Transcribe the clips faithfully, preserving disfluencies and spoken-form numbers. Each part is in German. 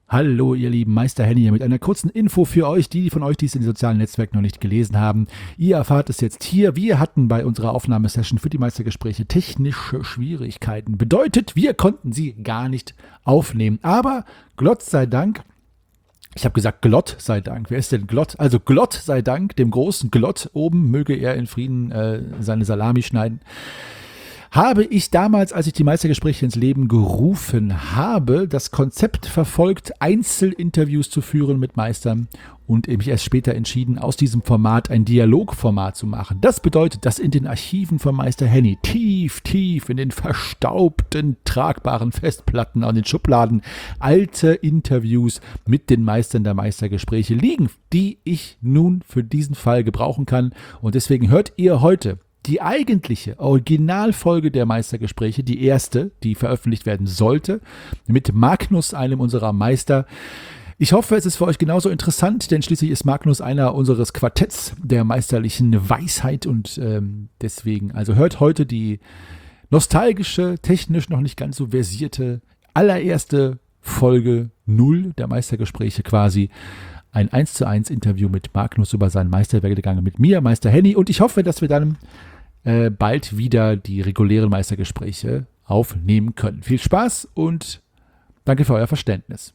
Hallo ihr lieben, Meister Henny hier mit einer kurzen Info für euch, die von euch, die es in den sozialen Netzwerken noch nicht gelesen haben. Ihr erfahrt es jetzt hier. Wir hatten bei unserer Aufnahmesession für die Meistergespräche technische Schwierigkeiten. Bedeutet, wir konnten sie gar nicht aufnehmen. Aber Gott sei Dank, ich habe gesagt Glott sei Dank. Wer ist denn Glott? Also Glott sei Dank, dem großen Glott oben, möge er in Frieden äh, seine Salami schneiden. Habe ich damals, als ich die Meistergespräche ins Leben gerufen habe, das Konzept verfolgt, Einzelinterviews zu führen mit Meistern und mich erst später entschieden, aus diesem Format ein Dialogformat zu machen. Das bedeutet, dass in den Archiven von Meister Henny tief, tief in den verstaubten, tragbaren Festplatten an den Schubladen alte Interviews mit den Meistern der Meistergespräche liegen, die ich nun für diesen Fall gebrauchen kann. Und deswegen hört ihr heute die eigentliche Originalfolge der Meistergespräche, die erste, die veröffentlicht werden sollte, mit Magnus, einem unserer Meister. Ich hoffe, es ist für euch genauso interessant, denn schließlich ist Magnus einer unseres Quartetts der meisterlichen Weisheit und ähm, deswegen, also hört heute die nostalgische, technisch noch nicht ganz so versierte, allererste Folge null der Meistergespräche quasi. Ein eins zu eins Interview mit Magnus über seinen Meisterwerdegang mit mir, Meister Henny. Und ich hoffe, dass wir dann äh, bald wieder die regulären Meistergespräche aufnehmen können. Viel Spaß und danke für euer Verständnis.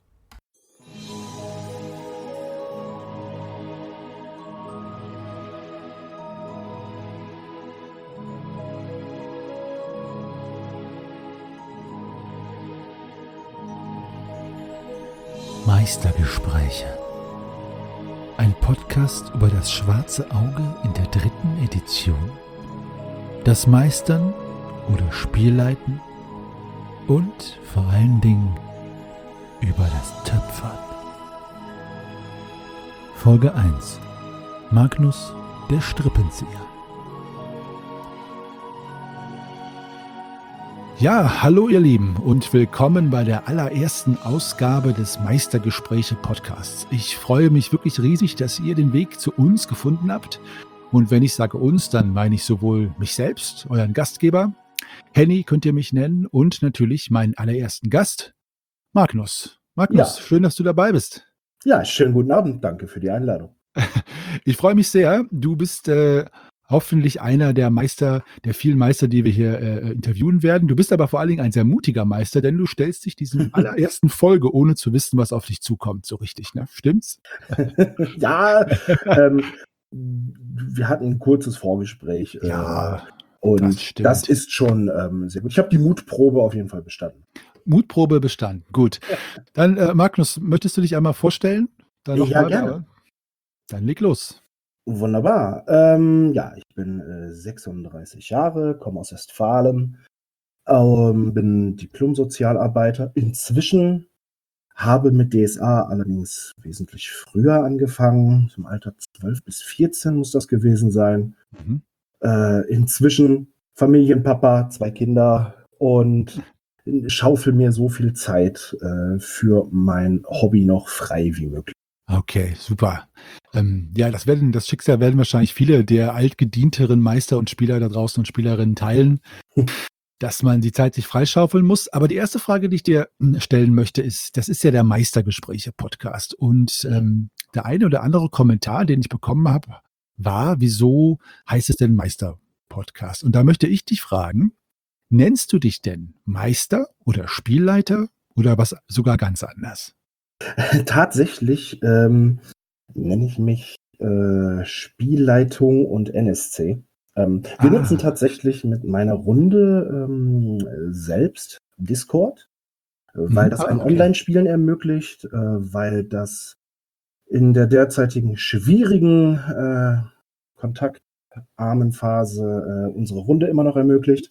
Meistergespräche. Ein Podcast über das schwarze Auge in der dritten Edition, das Meistern oder Spielleiten und vor allen Dingen über das Töpfern. Folge eins. Magnus, der Strippenzieher. Ja, hallo ihr Lieben und willkommen bei der allerersten Ausgabe des Meistergespräche-Podcasts. Ich freue mich wirklich riesig, dass ihr den Weg zu uns gefunden habt. Und wenn ich sage uns, dann meine ich sowohl mich selbst, euren Gastgeber, Henny könnt ihr mich nennen, und natürlich meinen allerersten Gast, Magnus. Magnus, Ja. Schön, dass du dabei bist. Ja, schönen guten Abend, danke für die Einladung. Ich freue mich sehr. Du bist äh, hoffentlich einer der Meister, der vielen Meister, die wir hier äh, interviewen werden. Du bist aber vor allen Dingen ein sehr mutiger Meister, denn du stellst dich diesen allerersten Folge, ohne zu wissen, was auf dich zukommt, so richtig, ne? Stimmt's? Ja, ähm, wir hatten ein kurzes Vorgespräch. Ja, äh, und das das, stimmt. ist schon ähm, sehr gut. Ich habe die Mutprobe auf jeden Fall bestanden. Mutprobe bestanden. Gut. Dann, äh, Magnus, möchtest du dich einmal vorstellen? Dann noch Ja, mal, gerne. aber- Dann leg los. Wunderbar. Ähm, ja, ich bin äh, sechsunddreißig Jahre, komme aus Westfalen, ähm, bin Diplom-Sozialarbeiter. Inzwischen habe mit D S A allerdings wesentlich früher angefangen. Im Alter zwölf bis vierzehn muss das gewesen sein. Mhm. Äh, inzwischen Familienpapa, zwei Kinder und schaufel mir so viel Zeit äh, für mein Hobby noch frei wie möglich. Okay, super. Ähm, ja, das werden, das Schicksal werden wahrscheinlich viele der altgedienteren Meister und Spieler da draußen und Spielerinnen teilen, dass man die Zeit sich freischaufeln muss. Aber die erste Frage, die ich dir hm, stellen möchte, ist, das ist ja der Meistergespräche-Podcast. Und ähm, der eine oder andere Kommentar, den ich bekommen habe, war, wieso heißt es denn Meister-Podcast? Und da möchte ich dich fragen, nennst du dich denn Meister oder Spielleiter oder was sogar ganz anders? Tatsächlich ähm, nenne ich mich äh, Spielleitung und N S C. Ähm, wir Ah. nutzen tatsächlich mit meiner Runde ähm, selbst Discord, äh, weil Mhm. das Ah, ein okay. Online-Spielen ermöglicht, äh, weil das in der derzeitigen schwierigen äh, kontaktarmen Phase äh, unsere Runde immer noch ermöglicht.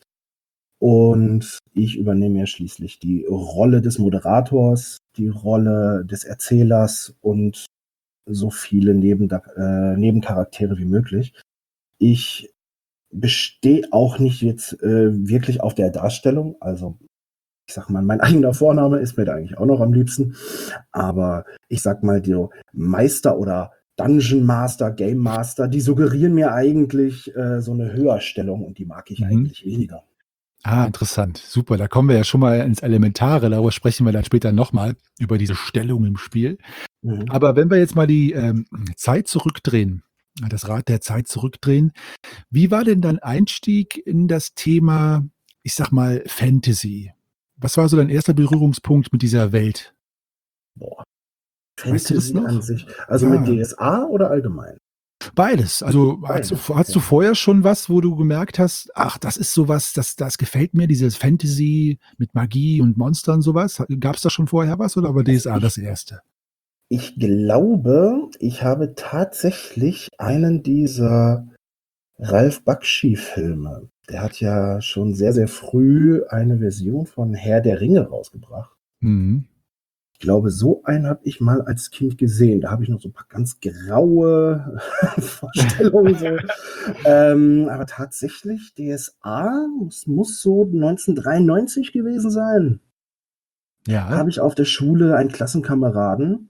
Und ich übernehme ja schließlich die Rolle des Moderators, die Rolle des Erzählers und so viele Neben äh, Nebencharaktere wie möglich. Ich bestehe auch nicht jetzt äh, wirklich auf der Darstellung. Also ich sag mal, mein eigener Vorname ist mir da eigentlich auch noch am liebsten. Aber ich sag mal, die Meister oder Dungeon Master, Game Master, die suggerieren mir eigentlich äh, so eine Höherstellung und die mag ich Mhm. eigentlich weniger. Ah, interessant. Super, da kommen wir ja schon mal ins Elementare. Darüber sprechen wir dann später nochmal, über diese Stellung im Spiel. Mhm. Aber wenn wir jetzt mal die, ähm, Zeit zurückdrehen, das Rad der Zeit zurückdrehen, wie war denn dein Einstieg in das Thema, ich sage mal, Fantasy? Was war so dein erster Berührungspunkt mit dieser Welt? Boah, Weißt du das Fantasy an noch? sich. Also mit Ja. D S A oder allgemein? Beides. Also, hattest du Beides, v hattest du okay. vorher schon was, wo du gemerkt hast: „Ach, das ist so was, das das gefällt mir, dieses Fantasy mit Magie und Monstern“, so was? Ha gab's da schon vorher was oder war Also D S A ich das erste? ich glaube, ich habe tatsächlich einen dieser Ralph Bakshi-Filme. Der hat ja schon sehr, sehr früh eine Version von Herr der Ringe rausgebracht. Mhm. Ich glaube, so einen habe ich mal als Kind gesehen. Da habe ich noch so 'n paar ganz graue Vorstellungen so. Ähm, aber tatsächlich D S A, es muss so neunzehnhundertdreiundneunzig gewesen sein. Ja. Habe ich auf der Schule einen Klassenkameraden,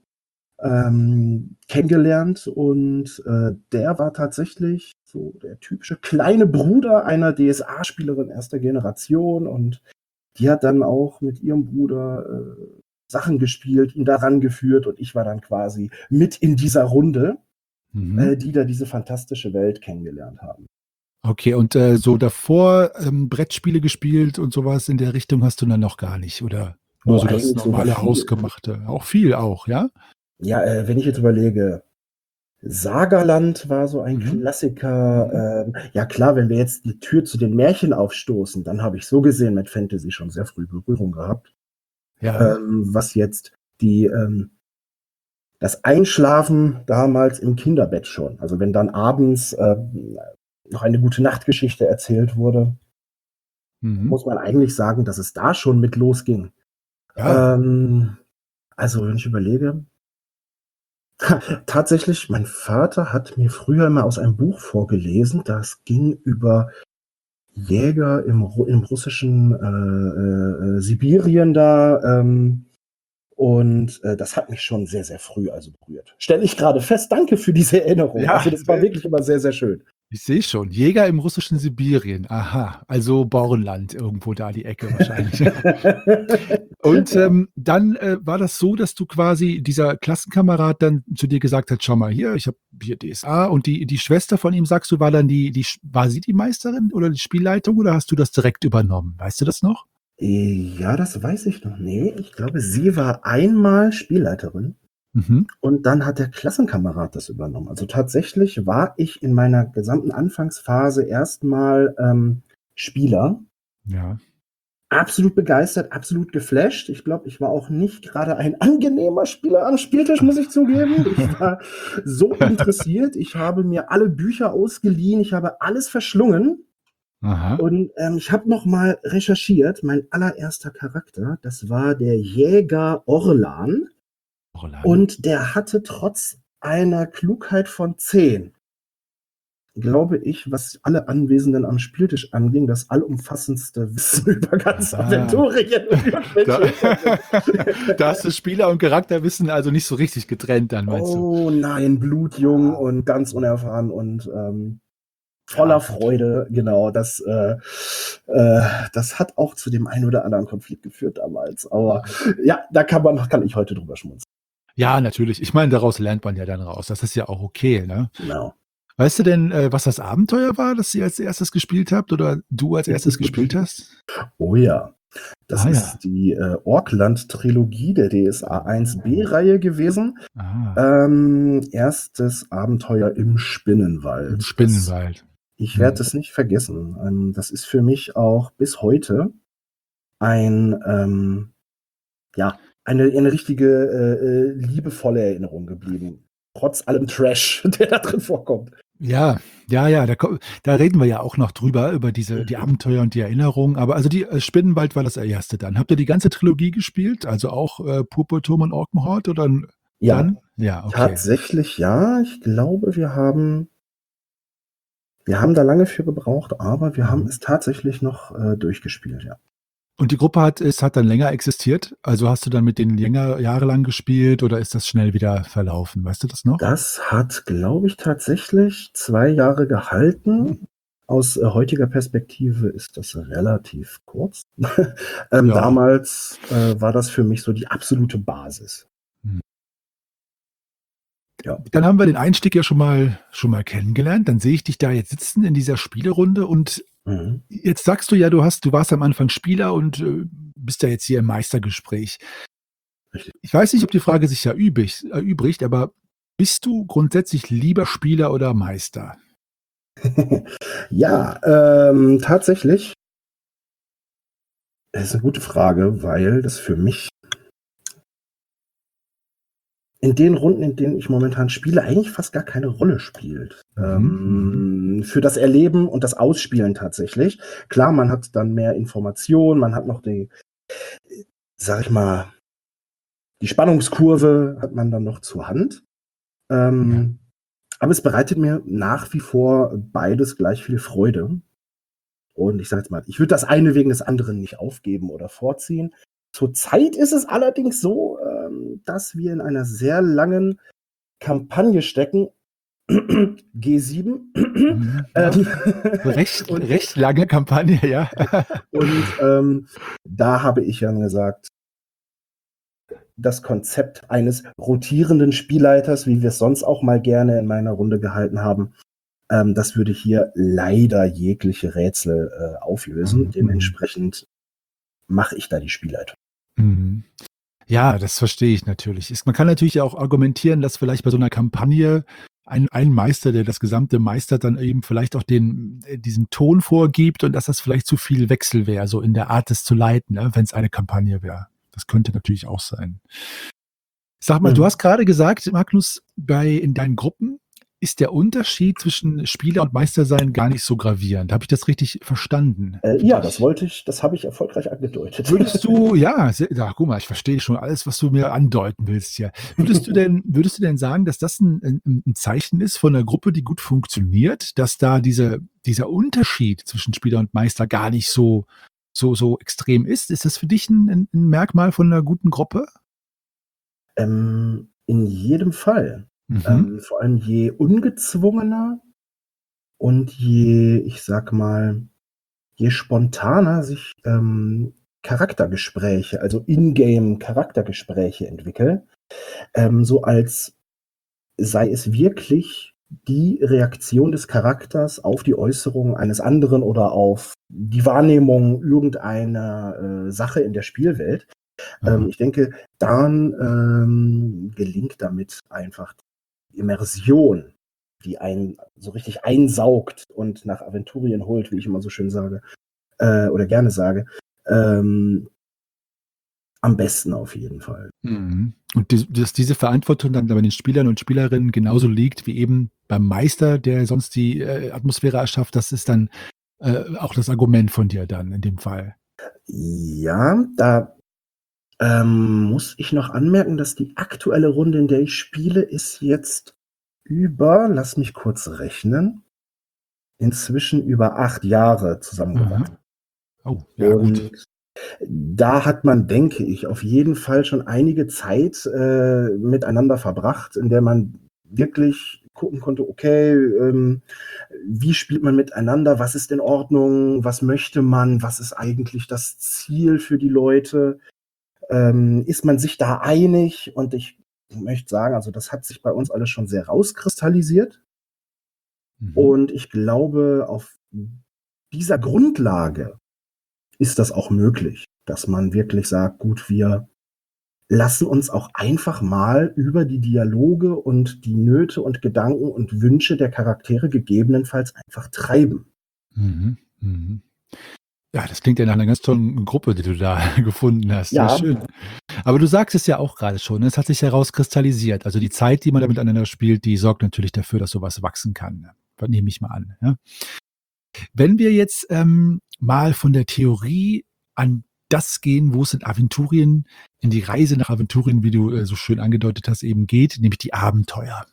ähm, kennengelernt und, äh, der war tatsächlich so der typische kleine Bruder einer D S A-Spielerin erster Generation und die hat dann auch mit ihrem Bruder, äh, Sachen gespielt, ihn da rangeführt und ich war dann quasi mit in dieser Runde, Mhm. äh, die da diese fantastische Welt kennengelernt haben. Okay, und, äh, so davor, ähm, Brettspiele gespielt und so was in der Richtung hast du dann noch gar nicht oder nur Oh, so das eigentlich sogar normale viel. Hausgemachte? Auch viel auch, ja? Ja, äh, wenn ich jetzt überlege, Sagerland war so ein Mhm. Mhm. Klassiker. Ähm, ja klar, wenn wir jetzt die Tür zu den Märchen aufstoßen, dann habe ich so gesehen mit Fantasy schon sehr früh Berührung gehabt. Ja. Ähm, was jetzt die, ähm das Einschlafen damals im Kinderbett schon. Also, wenn dann abends, ähm, noch eine Gute-Nacht-Geschichte erzählt wurde Mhm. muss man eigentlich sagen, dass es da schon mit losging. Ja. Ähm, also, wenn ich überlege tatsächlich, mein Vater hat mir früher immer aus einem Buch vorgelesen, das ging über Jäger im Ru im russischen, äh, äh, äh, Sibirien da, ähm, und, äh, das hat mich schon sehr, sehr früh also berührt. Stelle ich grade fest. Danke für diese Erinnerung. Ja, Also, das war wirklich immer sehr, sehr schön. ich sehe schon. Jäger im russischen Sibirien. Aha, also Bornland irgendwo da die Ecke wahrscheinlich. Und, Ja. ähm, dann, äh, war das so, dass du quasi dieser Klassenkamerad dann zu dir gesagt hat: „Schau mal hier, ich habe hier D S A“ und die die Schwester von ihm, sagst du, war dann die die sch war sie die Meisterin oder die Spielleitung oder hast du das direkt übernommen? Weißt du das noch? Äh, ja, das weiß ich noch. Ne, ich glaube, sie war einmal Spielleiterin Mhm. und dann hat der Klassenkamerad das übernommen. Also, tatsächlich war ich in meiner gesamten Anfangsphase erst mal, ähm, Spieler. Ja. Absolut begeistert, absolut geflasht. Ich glaube, ich war auch nicht grade ein angenehmer Spieler am Spieltisch, muss ich zugeben. Ich war so interessiert. Ich habe mir alle Bücher ausgeliehen. Ich habe alles verschlungen Aha. und, ähm, ich habe noch mal recherchiert. Mein allererster Charakter, das war der Jäger Orlan Orlan. und der hatte trotz einer Klugheit von zehn glaube ich, was alle Anwesenden am Spieltisch anging, das allumfassendste Wissen über ganz Aha. Aventurien und Da irgendwelche Hintergründe. da hast du Spieler und Charakterwissen also nicht so richtig getrennt dann, meinst du? Oh nein, blutjung Ah. und ganz unerfahren und, ähm, Ja, voller gut. Freude. Genau, das, äh, äh das hat auch zu dem einen oder anderen Konflikt geführt damals. Aber Mhm. ja, da kann man kann ich heute drüber schmunzeln. Ja, natürlich. Ich meine, daraus lernt man ja dann raus. Das ist ja auch okay, ne? Genau. Weißt du denn, äh, was das Abenteuer war, das ihr als erstes gespielt habt oder du als erstes gespielt hast? Oh ja, das Ah ja. ist die, äh, Orkland-Trilogie der D S A Oh. Eins-B-Reihe gewesen. Ah. Ähm, erstes Abenteuer im Im Spinnenwald. Das Spinnenwald. ich werde Mhm. das nicht vergessen. Ähm, das ist für mich auch bis heute ein, ähm ja, eine eine richtige, äh, äh, liebevolle Erinnerung geblieben, trotz allem Trash, der da drin vorkommt. Ja, ja, ja, da ko da reden wir ja auch noch drüber, über diese die Mhm. Abenteuer und die Erinnerungen. Aber also die äh, Spinnenwald war das erste dann. Habt ihr die ganze Trilogie gespielt, also auch, äh, Purpurturm und Orkenhort oder n Ja, dann? Ja, okay. tatsächlich ja. Ich glaube, wir haben wir haben da lange für gebraucht, aber wir haben Mhm. es tatsächlich noch, äh, durchgespielt, ja. Und die Gruppe hat es hat dann länger existiert? Also, hast du dann mit denen länger jahrelang gespielt oder ist das schnell wieder verlaufen? Weißt du das noch? Das hat, glaube ich, tatsächlich zwei Jahre Hm. gehalten. Aus äh, heutiger Perspektive ist das relativ kurz. ähm, Ja. damals äh, war das für mich so die absolute Basis. Hm. Ja. Dann haben wir den Einstieg ja schon mal, schon mal kennengelernt. Dann sehe ich dich da jetzt sitzen in dieser Spielerunde und Mhm. jetzt sagst du ja, du hast, du warst am Anfang Spieler und äh, bist ja jetzt hier im Meistergespräch. Richtig. Ich weiß nicht, ob die Frage sich ja übrig, erübrigt, aber bist du grundsätzlich lieber Spieler oder Meister? Ja, ähm, tatsächlich. Das ist eine gute Frage, weil das für mich in den Runden, in denen ich momentan spiele, eigentlich fast gar keine Rolle spielt. Mhm, Ähm, für das Erleben und das Ausspielen tatsächlich. Klar, man hat dann mehr Informationen, man hat noch die, sag ich mal, die Spannungskurve hat man dann noch zur Hand. ja. Ähm, aber es bereitet mir nach wie vor beides gleich viel Freude. Und ich sage jetzt mal, ich würde das eine wegen des anderen nicht aufgeben oder vorziehen. Zurzeit ist es allerdings so, ähm, dass wir in einer sehr langen Kampagne stecken. G sieben. Mhm, ja. ähm, Recht, und recht lange Kampagne, ja. und ähm, da habe ich dann gesagt, das Konzept eines rotierenden Spielleiters, wie wir es sonst auch mal gerne in meiner Runde gehalten haben, ähm, das würde hier leider jegliche Rätsel äh, auflösen. Mhm, Dementsprechend mache ich da die Spielleitung. mhm. Ja, das verstehe ich natürlich. Ist, man kann natürlich auch argumentieren, dass vielleicht bei so einer Kampagne ein, ein Meister, der das Gesamte meistert, dann eben vielleicht auch den, äh, diesen Ton vorgibt und dass das vielleicht zu viel Wechsel wäre, so in der Art, es zu leiten, ne, wenn es eine Kampagne wäre. Das könnte natürlich auch sein. Sag mal, du Mhm. hast gerade gesagt, Magnus, bei, in deinen Gruppen ist der Unterschied zwischen Spieler und Meister sein gar nicht so gravierend. Habe ich das richtig verstanden Äh, für ja, das dich? wollte ich, das habe ich erfolgreich angedeutet. Würdest du, ja, se- ja, guck mal, ich verstehe schon alles, was du mir andeuten willst hier. Würdest du denn, würdest du denn sagen, dass das ein, ein, ein Zeichen ist von einer Gruppe, die gut funktioniert, dass da diese, dieser Unterschied zwischen Spieler und Meister gar nicht so, so, so extrem ist? Ist das für dich ein, ein ein Merkmal von einer guten Gruppe? ähm, in jedem Fall. Mhm. Ähm, vor allem je ungezwungener und je, ich sag mal, je spontaner sich ähm, Charaktergespräche, also Ingame-Charaktergespräche entwickeln, ähm, so als sei es wirklich die Reaktion des Charakters auf die Äußerung eines anderen oder auf die Wahrnehmung irgendeiner äh, Sache in der Spielwelt. Ähm, Aha. ich denke, dann ähm, gelingt damit einfach die Immersion, die einen so richtig einsaugt und nach Aventurien holt, wie ich immer so schön sage, äh, oder gerne sage, ähm, am besten auf jeden Fall. Mhm. Und die, dass diese Verantwortung dann bei den Spielern und Spielerinnen genauso liegt wie eben beim Meister, der sonst die äh, Atmosphäre erschafft, das ist dann äh, auch das Argument von dir dann in dem Fall. Ja, da ähm, muss ich noch anmerken, dass die aktuelle Runde, in der ich spiele, ist jetzt über, lass mich kurz rechnen, inzwischen über acht Jahre Aha. zusammengewachsen. Oh, ja, gut. Und da hat man, denke ich, auf jeden Fall schon einige Zeit äh, miteinander verbracht, in der man wirklich gucken konnte, okay, ähm, wie spielt man miteinander, was ist in Ordnung, was möchte man, was ist eigentlich das Ziel für die Leute, ähm, ist man sich da einig? Und ich möchte sagen, also das hat sich bei uns alles schon sehr rauskristallisiert. Mhm. Und ich glaube, auf dieser Grundlage ist das auch möglich, dass man wirklich sagt, gut, wir lassen uns auch einfach mal über die Dialoge und die Nöte und Gedanken und Wünsche der Charaktere gegebenenfalls einfach treiben. Mhm. Mhm. Ja, das klingt ja nach einer ganz tollen Gruppe, die du da gefunden hast. Ja, Ja, schön. Aber du sagst es ja auch gerade schon, ne? Es hat sich herauskristallisiert. Also die Zeit, die man da miteinander spielt, die sorgt natürlich dafür, dass sowas wachsen kann. Ne? Nehme ich mal an. Ja? Wenn wir jetzt ähm, mal von der Theorie an das gehen, wo es in Aventurien, in die Reise nach Aventurien, wie du äh, so schön angedeutet hast, eben geht, nämlich die Abenteuer.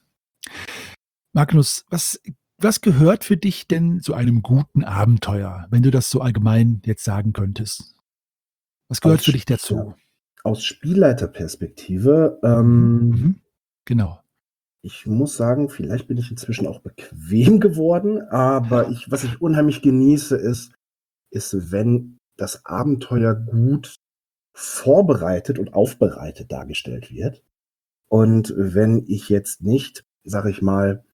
Magnus, was, was gehört für dich denn zu einem guten Abenteuer, wenn du das so allgemein jetzt sagen könntest? Was gehört aus, für dich ja, dazu? aus Spielleiterperspektive, Mhm. ähm, Mhm. Genau. Ich muss sagen, vielleicht bin ich inzwischen auch bequem geworden, aber ich, was ich unheimlich genieße, ist, ist, wenn das Abenteuer gut vorbereitet und aufbereitet dargestellt wird. Und wenn ich jetzt nicht, sage ich mal,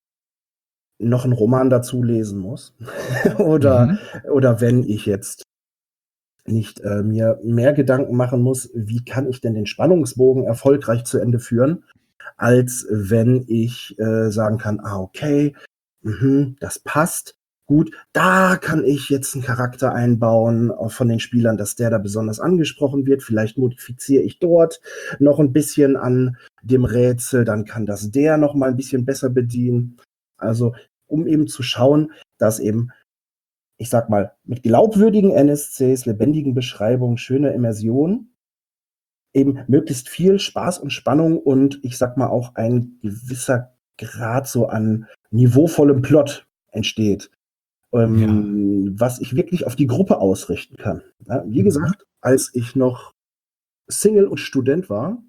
noch einen Roman dazu lesen muss oder, Mhm. oder wenn ich jetzt nicht äh, mir mehr Gedanken machen muss, wie kann ich denn den Spannungsbogen erfolgreich zu Ende führen, als wenn ich äh, sagen kann, ah, okay, mhm, das passt, gut, da kann ich jetzt einen Charakter einbauen auch von den Spielern, dass der da besonders angesprochen wird. Vielleicht modifiziere ich dort noch ein bisschen an dem Rätsel, dann kann das der noch mal ein bisschen besser bedienen. Also, um eben zu schauen, dass eben, ich sag mal, mit glaubwürdigen N S Cs, lebendigen Beschreibungen, schöner Immersion eben möglichst viel Spaß und Spannung und ich sag mal auch ein gewisser Grad so an niveauvollem Plot entsteht, Ja. ähm, was ich wirklich auf die Gruppe ausrichten kann. Ja, wie Mhm. gesagt, als ich noch Single und Student war,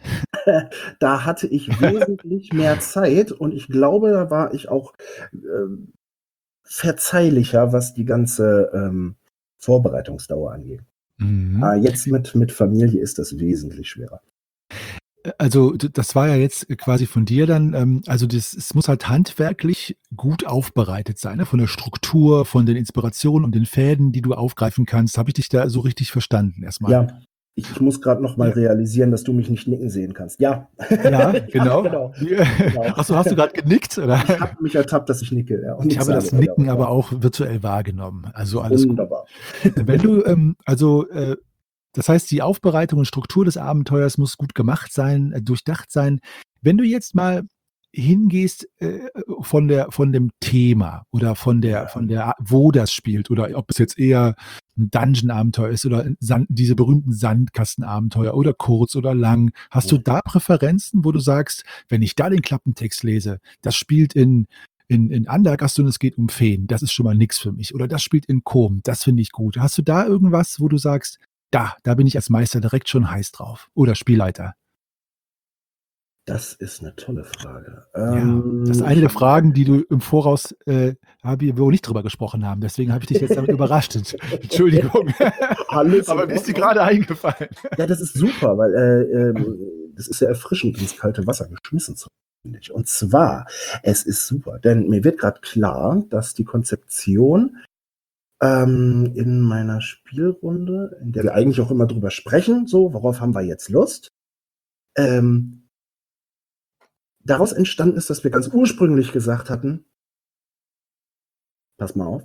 da hatte ich wesentlich mehr Zeit und ich glaube, da war ich auch ähm, verzeihlicher, was die ganze ähm, Vorbereitungsdauer angeht. Mhm. Ah, jetzt mit, mit Familie ist das wesentlich schwerer. Also d- das war ja jetzt quasi von dir dann, ähm, also das, es muss halt handwerklich gut aufbereitet sein, ne? Von der Struktur, von den Inspirationen und den Fäden, die du aufgreifen kannst. Habe ich dich da so richtig verstanden erstmal? Ja, ich, ich muss gerade noch mal Ja, realisieren, dass du mich nicht nicken sehen kannst. Ja, ja, ja, genau. genau, Wie- genau. Ach so, hast du gerade genickt, oder? Ich habe mich ertappt, dass ich nicke, ja, und Ich nichts habe sage. das Ja, Nicken aber ja. auch virtuell wahrgenommen. Also alles gut. Wunderbar. Wenn du, ähm, also äh, das heißt, die Aufbereitung und Struktur des Abenteuers muss gut gemacht sein, äh, durchdacht sein. Wenn du jetzt mal hingehst äh, von der von dem Thema oder von der Ja, von der wo das spielt oder ob es jetzt eher ein Dungeon-Abenteuer ist oder ein Sand, diese berühmten Sandkasten-Abenteuer oder kurz oder lang. Hast du ja. da Präferenzen, wo du sagst, wenn ich da den Klappentext lese, das spielt in in, in Andergast und es geht um Feen, das ist schon mal nix für mich. Oder das spielt in Kom, das finde ich gut. Hast du da irgendwas, wo du sagst, da, da bin ich als Meister direkt schon heiß drauf. Oder Spielleiter. Das ist eine tolle Frage. Ja, das ist Ähm, eine ich der Fragen, die du im Voraus, äh, hab ich, wo wir nicht drüber gesprochen haben. Deswegen habe ich dich jetzt damit überrascht. Entschuldigung. Alles in Aber mir ist die Ordnung. gerade eingefallen. Ja, das ist super, weil äh, ähm, das ist ja erfrischend, ins kalte Wasser geschmissen zu werden, finde ich. Und zwar, es ist super, denn mir wird gerade klar, dass die Konzeption ähm, in meiner Spielrunde, in der wir eigentlich auch immer drüber sprechen, so, worauf haben wir jetzt Lust, ähm, daraus entstanden ist, dass wir ganz ursprünglich gesagt hatten, pass mal auf,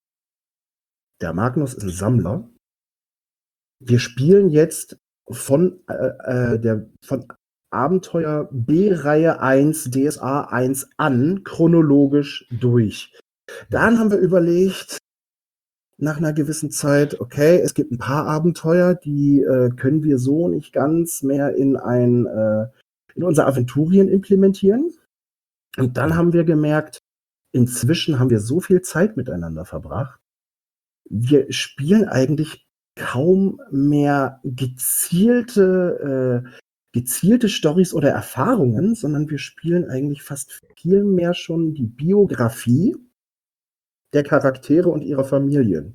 der Magnus ist ein Sammler. Wir spielen jetzt von, äh, äh, der, von Abenteuer B-Reihe eins, D S A eins an, chronologisch durch. Dann haben wir überlegt, nach einer gewissen Zeit, okay, es gibt ein paar Abenteuer, die äh, können wir so nicht ganz mehr in ein äh, in unser Aventurien implementieren. Und dann haben wir gemerkt, inzwischen haben wir so viel Zeit miteinander verbracht. Wir spielen eigentlich kaum mehr gezielte äh, gezielte Storys oder Erfahrungen, sondern wir spielen eigentlich fast viel mehr schon die Biografie der Charaktere und ihrer Familien.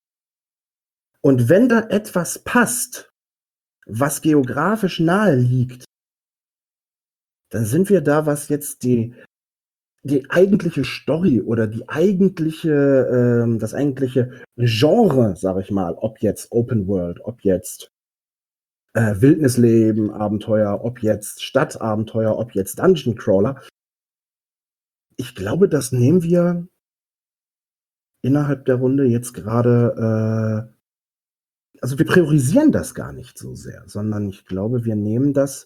Und wenn da etwas passt, was geografisch nahe liegt, dann sind wir da, was jetzt die, die eigentliche Story oder die eigentliche, ähm, das eigentliche Genre, sage ich mal, ob jetzt Open World, ob jetzt äh, Wildnisleben, Abenteuer, ob jetzt Stadtabenteuer, ob jetzt Dungeon Crawler. Ich glaube, das nehmen wir innerhalb der Runde jetzt gerade, äh, also wir priorisieren das gar nicht so sehr, sondern ich glaube, wir nehmen das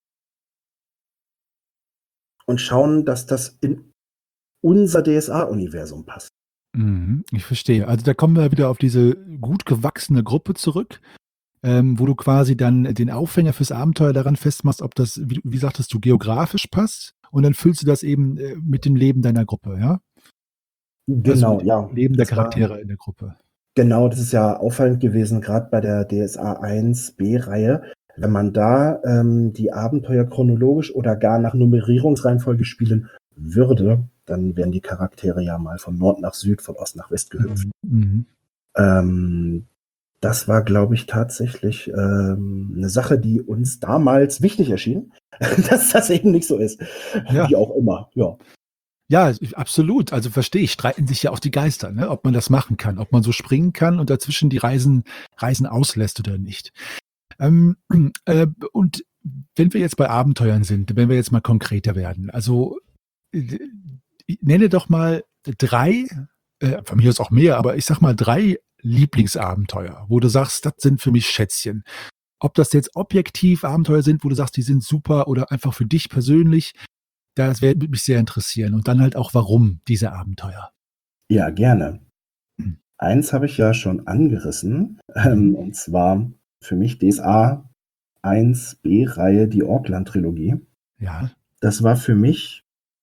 und schauen, dass das in unser D S A-Universum passt. Mhm, ich verstehe. Also da kommen wir wieder auf diese gut gewachsene Gruppe zurück, ähm, wo du quasi dann den Aufhänger fürs Abenteuer daran festmachst, ob das, wie, wie sagtest du, geografisch passt. Und dann füllst du das eben äh, mit dem Leben deiner Gruppe, ja? Also Genau, mit dem ja. Leben der Das war Charaktere in der Gruppe. genau, das ist ja auffallend gewesen, gerade bei der D S A eins B-Reihe. wenn man da ähm, die Abenteuer chronologisch oder gar nach Nummerierungsreihenfolge spielen würde, dann wären die Charaktere ja mal von Nord nach Süd, von Ost nach West gehüpft. Mhm. Ähm, das war, glaube ich, tatsächlich ähm, eine Sache, die uns damals wichtig erschien, dass das eben nicht so ist. Ja. Wie auch immer, ja. Ja, absolut. Also verstehe ich, streiten sich ja auch die Geister, ne? Ob man das machen kann, ob man so springen kann und dazwischen die Reisen, Reisen auslässt oder nicht. Ähm, äh, und wenn wir jetzt bei Abenteuern sind, wenn wir jetzt mal konkreter werden, also äh, nenne doch mal drei, äh, von mir aus auch mehr, aber ich sag mal drei Lieblingsabenteuer, wo du sagst, das sind für mich Schätzchen. Ob das jetzt objektiv Abenteuer sind, wo du sagst, die sind super oder einfach für dich persönlich, das würde mich sehr interessieren. Und dann halt auch, warum diese Abenteuer. Ja, gerne. Mhm. Eins habe ich ja schon angerissen, ähm, und zwar für mich D S A eins B-Reihe, die Orkland-Trilogie. Ja. Das war für mich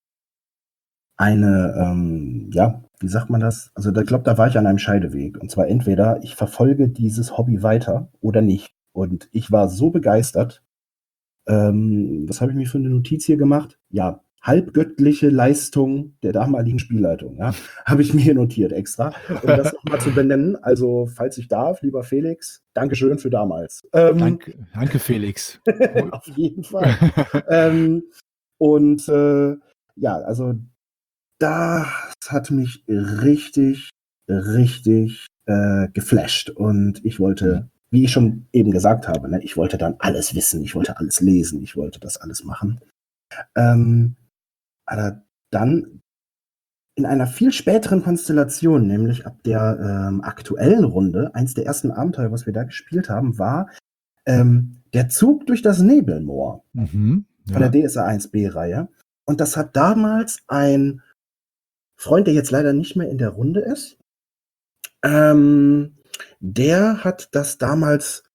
eine, ähm, ja, wie sagt man das? Also ich glaube, da war ich an einem Scheideweg. Und zwar entweder ich verfolge dieses Hobby weiter oder nicht. Und ich war so begeistert. Ähm, was habe ich mir für eine Notiz hier gemacht? Ja, halbgöttliche Leistung der damaligen Spielleitung. Ja, habe ich mir hier notiert extra, um das nochmal zu benennen. Also, falls ich darf, lieber Felix, Dankeschön für damals. Ähm, Danke, danke Felix. auf jeden Fall. ähm, und äh, ja, also das hat mich richtig, richtig äh, geflasht. Und ich wollte, wie ich schon eben gesagt habe, ne, ich wollte dann alles wissen, ich wollte alles lesen, ich wollte das alles machen. Ähm, aber dann in einer viel späteren Konstellation, nämlich ab der ähm, aktuellen Runde, eins der ersten Abenteuer, was wir da gespielt haben, war ähm, der Zug durch das Nebelmoor Mhm, von der ja. D S A eins B-Reihe. Und das hat damals ein Freund, der jetzt leider nicht mehr in der Runde ist, ähm, der hat das damals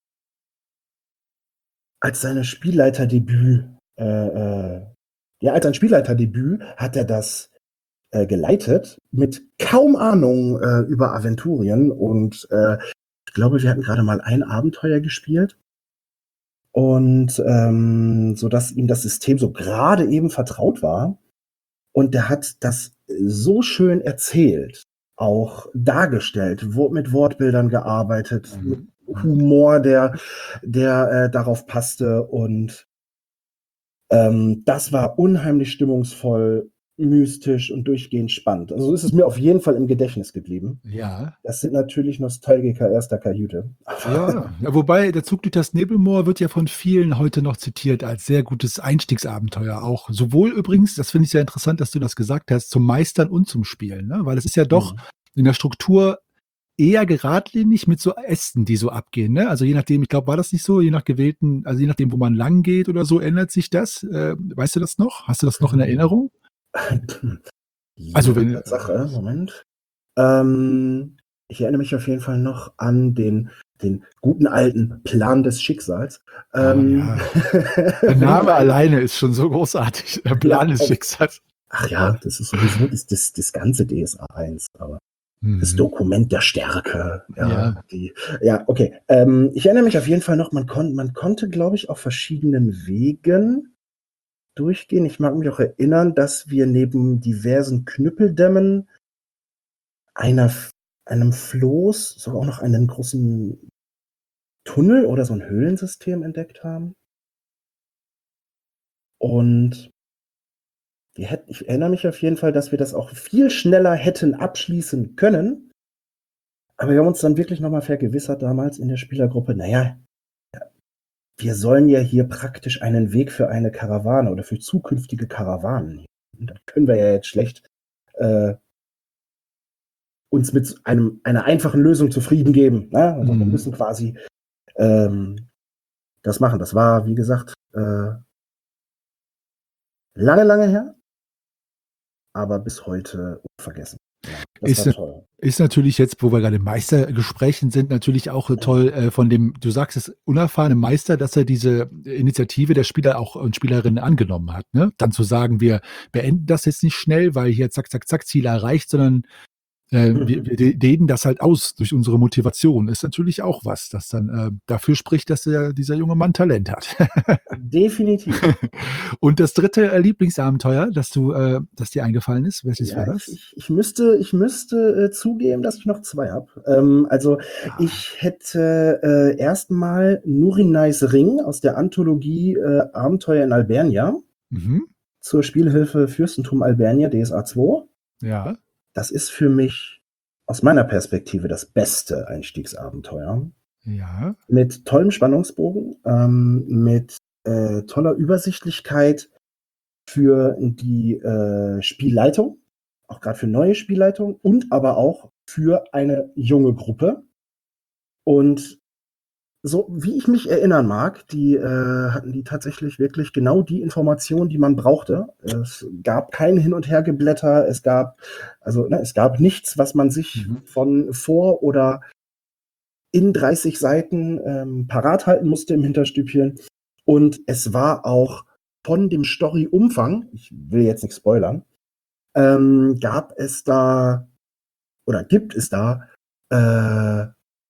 als seine Spielleiterdebüt, äh, äh, ja, als ein Spielleiterdebüt hat er das äh, geleitet, mit kaum Ahnung äh, über Aventurien. Und äh, ich glaube, wir hatten gerade mal ein Abenteuer gespielt. Und ähm, so dass ihm das System so gerade eben vertraut war. Und der hat das so schön erzählt, auch dargestellt, wo, mit Wortbildern gearbeitet, Mhm. mit Humor, der, der äh, darauf passte. Und ähm, das war unheimlich stimmungsvoll, mystisch und durchgehend spannend. Also so ist es mir auf jeden Fall im Gedächtnis geblieben. Ja. Das sind natürlich Nostalgiker erster Kajüte. Ja, ja, wobei der Zug durch das Nebelmoor wird ja von vielen heute noch zitiert als sehr gutes Einstiegsabenteuer. Auch sowohl übrigens, das finde ich sehr interessant, dass du das gesagt hast, zum Meistern und zum Spielen, ne? Weil es ist ja doch Mhm. in der Struktur eher geradlinig mit so Ästen, die so abgehen, ne? Also je nachdem, ich glaube, war das nicht so, je nach gewählten, also je nachdem, wo man lang geht oder so, ändert sich das. Äh, weißt du das noch? Hast du das noch in Erinnerung? Also Ja, wenn, Tatsache, Moment. Ähm, ich erinnere mich auf jeden Fall noch an den, den guten alten Plan des Schicksals. Ah, Ähm, ja. Der Name alleine ist schon so großartig. Der Plan Ja, des auf- Schicksals. Ach ja, das ist sowieso das, das, das ganze D S A eins, aber das Mhm. Dokument der Stärke. Ja, Ja. die, ja okay. Ähm, ich erinnere mich auf jeden Fall noch, man, kon man konnte, glaube ich, auf verschiedenen Wegen durchgehen. Ich mag mich auch erinnern, dass wir neben diversen Knüppeldämmen einer, einem Floß sogar auch noch einen großen Tunnel oder so ein Höhlensystem entdeckt haben. Und wir hätten, ich erinnere mich auf jeden Fall, dass wir das auch viel schneller hätten abschließen können. Aber wir haben uns dann wirklich nochmal vergewissert damals in der Spielergruppe, naja, wir sollen ja hier praktisch einen Weg für eine Karawane oder für zukünftige Karawanen. Und da können wir ja jetzt schlecht äh, uns mit einem, einer einfachen Lösung zufrieden geben. Ne? Also Mhm. wir müssen quasi ähm, das machen. Das war, wie gesagt, äh, lange, lange her, aber bis heute unvergessen. Ja, das Ist, war toll. ist natürlich jetzt, wo wir gerade in Meistergesprächen sind, natürlich auch toll äh, von dem, du sagst es, unerfahrenen Meister, dass er diese Initiative der Spieler auch und Spielerinnen angenommen hat. Ne? Dann zu sagen, wir beenden das jetzt nicht schnell, weil hier zack, zack, zack, Ziel erreicht, sondern Äh, wir, Mhm. wir de- dehnen das halt aus durch unsere Motivation. Ist natürlich auch was, das dann äh, dafür spricht, dass der, dieser junge Mann Talent hat. Definitiv. Und das dritte äh, Lieblingsabenteuer, das du, äh, das dir eingefallen ist, welches Ja, war ich, das? ich, ich müsste, ich müsste äh, zugeben, dass ich noch zwei habe. Ähm, also Ah, ich hätte äh, erstmal Nurinais Ring aus der Anthologie äh, Abenteuer in Albernia mhm. zur Spielhilfe Fürstentum Albernia D S A zwei. Ja, Das ist für mich aus meiner Perspektive das beste Einstiegsabenteuer. ja. Mit tollem Spannungsbogen, ähm, mit äh, toller Übersichtlichkeit für die äh, Spielleitung, auch gerade für neue Spielleitung und aber auch für eine junge Gruppe. Und so wie ich mich erinnern mag, die äh, hatten die tatsächlich wirklich genau die Informationen, die man brauchte. Es gab kein Hin- und Hergeblätter, es gab also ne, es gab nichts, was man sich Mhm. von vor oder in dreißig Seiten ähm, parat halten musste im Hinterstübchen. Und es war auch von dem Story-Umfang, ich will jetzt nicht spoilern, ähm, gab es da oder gibt es da äh,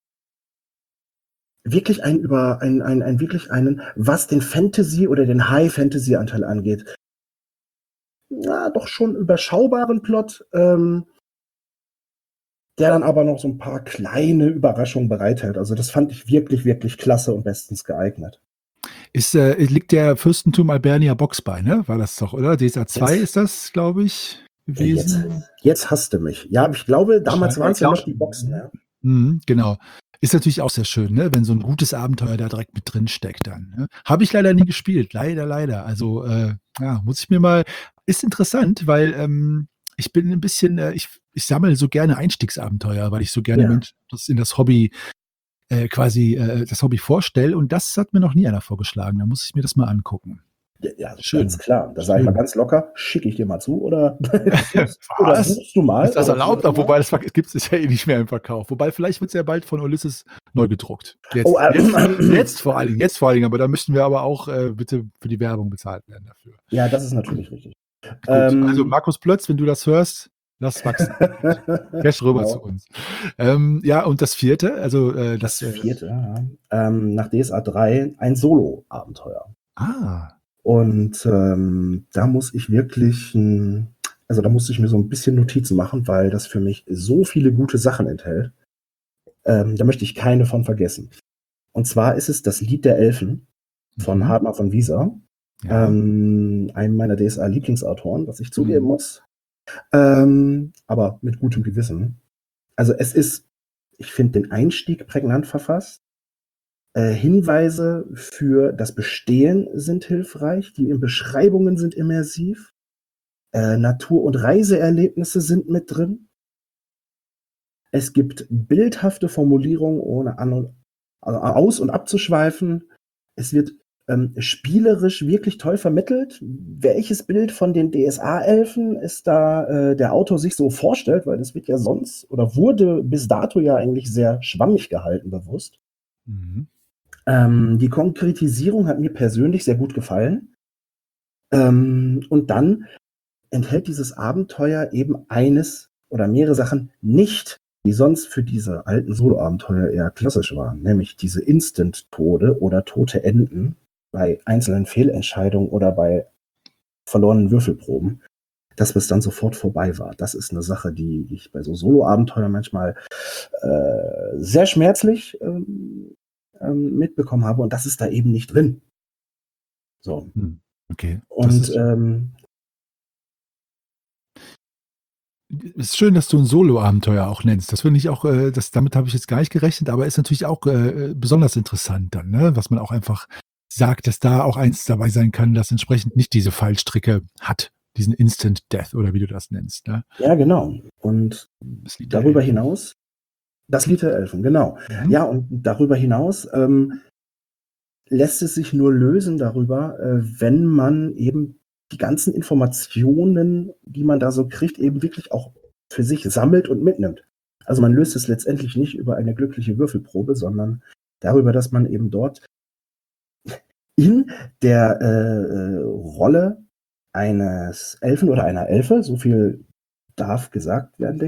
wirklich ein über ein, ein, ein wirklich einen, was den Fantasy oder den High-Fantasy-Anteil angeht, na, doch schon überschaubaren Plot, ähm, der dann aber noch so ein paar kleine Überraschungen bereithält. Also das fand ich wirklich, wirklich klasse und bestens geeignet. Ist, äh, liegt der Fürstentum Albernia Box bei, ne? War das doch, oder? D S A zwei Jetzt, ist das, glaube ich, ja, jetzt, gewesen. jetzt hasst du mich. Ja, ich glaube, damals waren Wahrscheinlich. es ja noch die Boxen. Ja. Mhm, genau. Ist natürlich auch sehr schön, ne? Wenn so ein gutes Abenteuer da direkt mit drin steckt dann. Ne? Habe ich leider nie gespielt. Leider, leider. Also, äh, ja, muss ich mir mal. Ist interessant, weil ähm, ich bin ein bisschen, äh, ich, ich sammle so gerne Einstiegsabenteuer, weil ich so gerne Ja. Menschen das in das Hobby äh, quasi äh, das Hobby vorstelle. Und das hat mir noch nie einer vorgeschlagen. Da muss ich mir das mal angucken. Ja, ja, ganz Schön. klar. Da sage ich mal Schön. ganz locker, schicke ich dir mal zu oder suchst, oder Was? suchst du mal Ist das oder wie erlaubt? auch Auch immer. wobei das gibt es ja eh nicht mehr im Verkauf. Wobei vielleicht wird es ja bald von Ulysses neu gedruckt. Oh, Jetzt, äh, jetzt, jetzt vor allen Dingen, jetzt vor allen Dingen, aber da müssten wir aber auch äh, bitte für die Werbung bezahlt werden dafür. ja, das ist natürlich richtig. Gut, also Ähm, Markus Plötz, wenn du das hörst, lass wachsen. Cash rüber zu genau. uns. Ähm, ja, und das vierte, also äh, Das das, äh, vierte, ja. ähm, nach D S A drei ein Solo-Abenteuer. ah, Und ähm, da muss ich wirklich, ein, also da musste ich mir so ein bisschen Notizen machen, weil das für mich so viele gute Sachen enthält. Ähm, da möchte ich keine von vergessen. Und zwar ist es das Lied der Elfen von mhm, Hartmann von Wieser, ja, ähm, einem meiner D S A-Lieblingsautoren, was ich zugeben mhm, muss, ähm, aber mit gutem Gewissen. Also es ist, ich finde den Einstieg prägnant verfasst. Äh, Hinweise für das Bestehen sind hilfreich, die Beschreibungen sind immersiv, äh, Natur- und Reiseerlebnisse sind mit drin. Es gibt bildhafte Formulierungen, ohne an und, also aus- und abzuschweifen. Es wird ähm, spielerisch wirklich toll vermittelt, welches Bild von den D S A-Elfen es da äh, der Autor sich so vorstellt, weil das wird ja sonst oder wurde bis dato ja eigentlich sehr schwammig gehalten, bewusst. mhm. Ähm, die Konkretisierung hat mir persönlich sehr gut gefallen. Ähm, und dann enthält dieses Abenteuer eben eines oder mehrere Sachen nicht, die sonst für diese alten Solo-Abenteuer eher klassisch waren, nämlich diese Instant-Tode oder tote Enden bei einzelnen Fehlentscheidungen oder bei verlorenen Würfelproben, dass es dann sofort vorbei war. Das ist eine Sache, die ich bei so Solo-Abenteuern manchmal äh, sehr schmerzlich ähm, ähm, mitbekommen habe und das ist da eben nicht drin. So. Hm, okay, das Und ist ähm, ist schön, dass du ein Solo-Abenteuer auch nennst. Das finde ich auch, äh, das, damit habe ich jetzt gar nicht gerechnet, aber ist natürlich auch äh, besonders interessant dann, ne? Was man auch einfach sagt, dass da auch eins dabei sein kann, das entsprechend nicht diese Fallstricke hat, diesen Instant Death oder wie du das nennst. Ne? ja, genau. Und Das Lied der darüber Elfen. hinaus, das Lied der Elfen, genau. Mhm. Ja, und darüber hinaus ähm, lässt es sich nur lösen darüber, äh, wenn man eben die ganzen Informationen, die man da so kriegt, eben wirklich auch für sich sammelt und mitnimmt. Also man löst es letztendlich nicht über eine glückliche Würfelprobe, sondern darüber, dass man eben dort in der äh, Rolle eines Elfen oder einer Elfe, so viel darf gesagt werden, denke ich,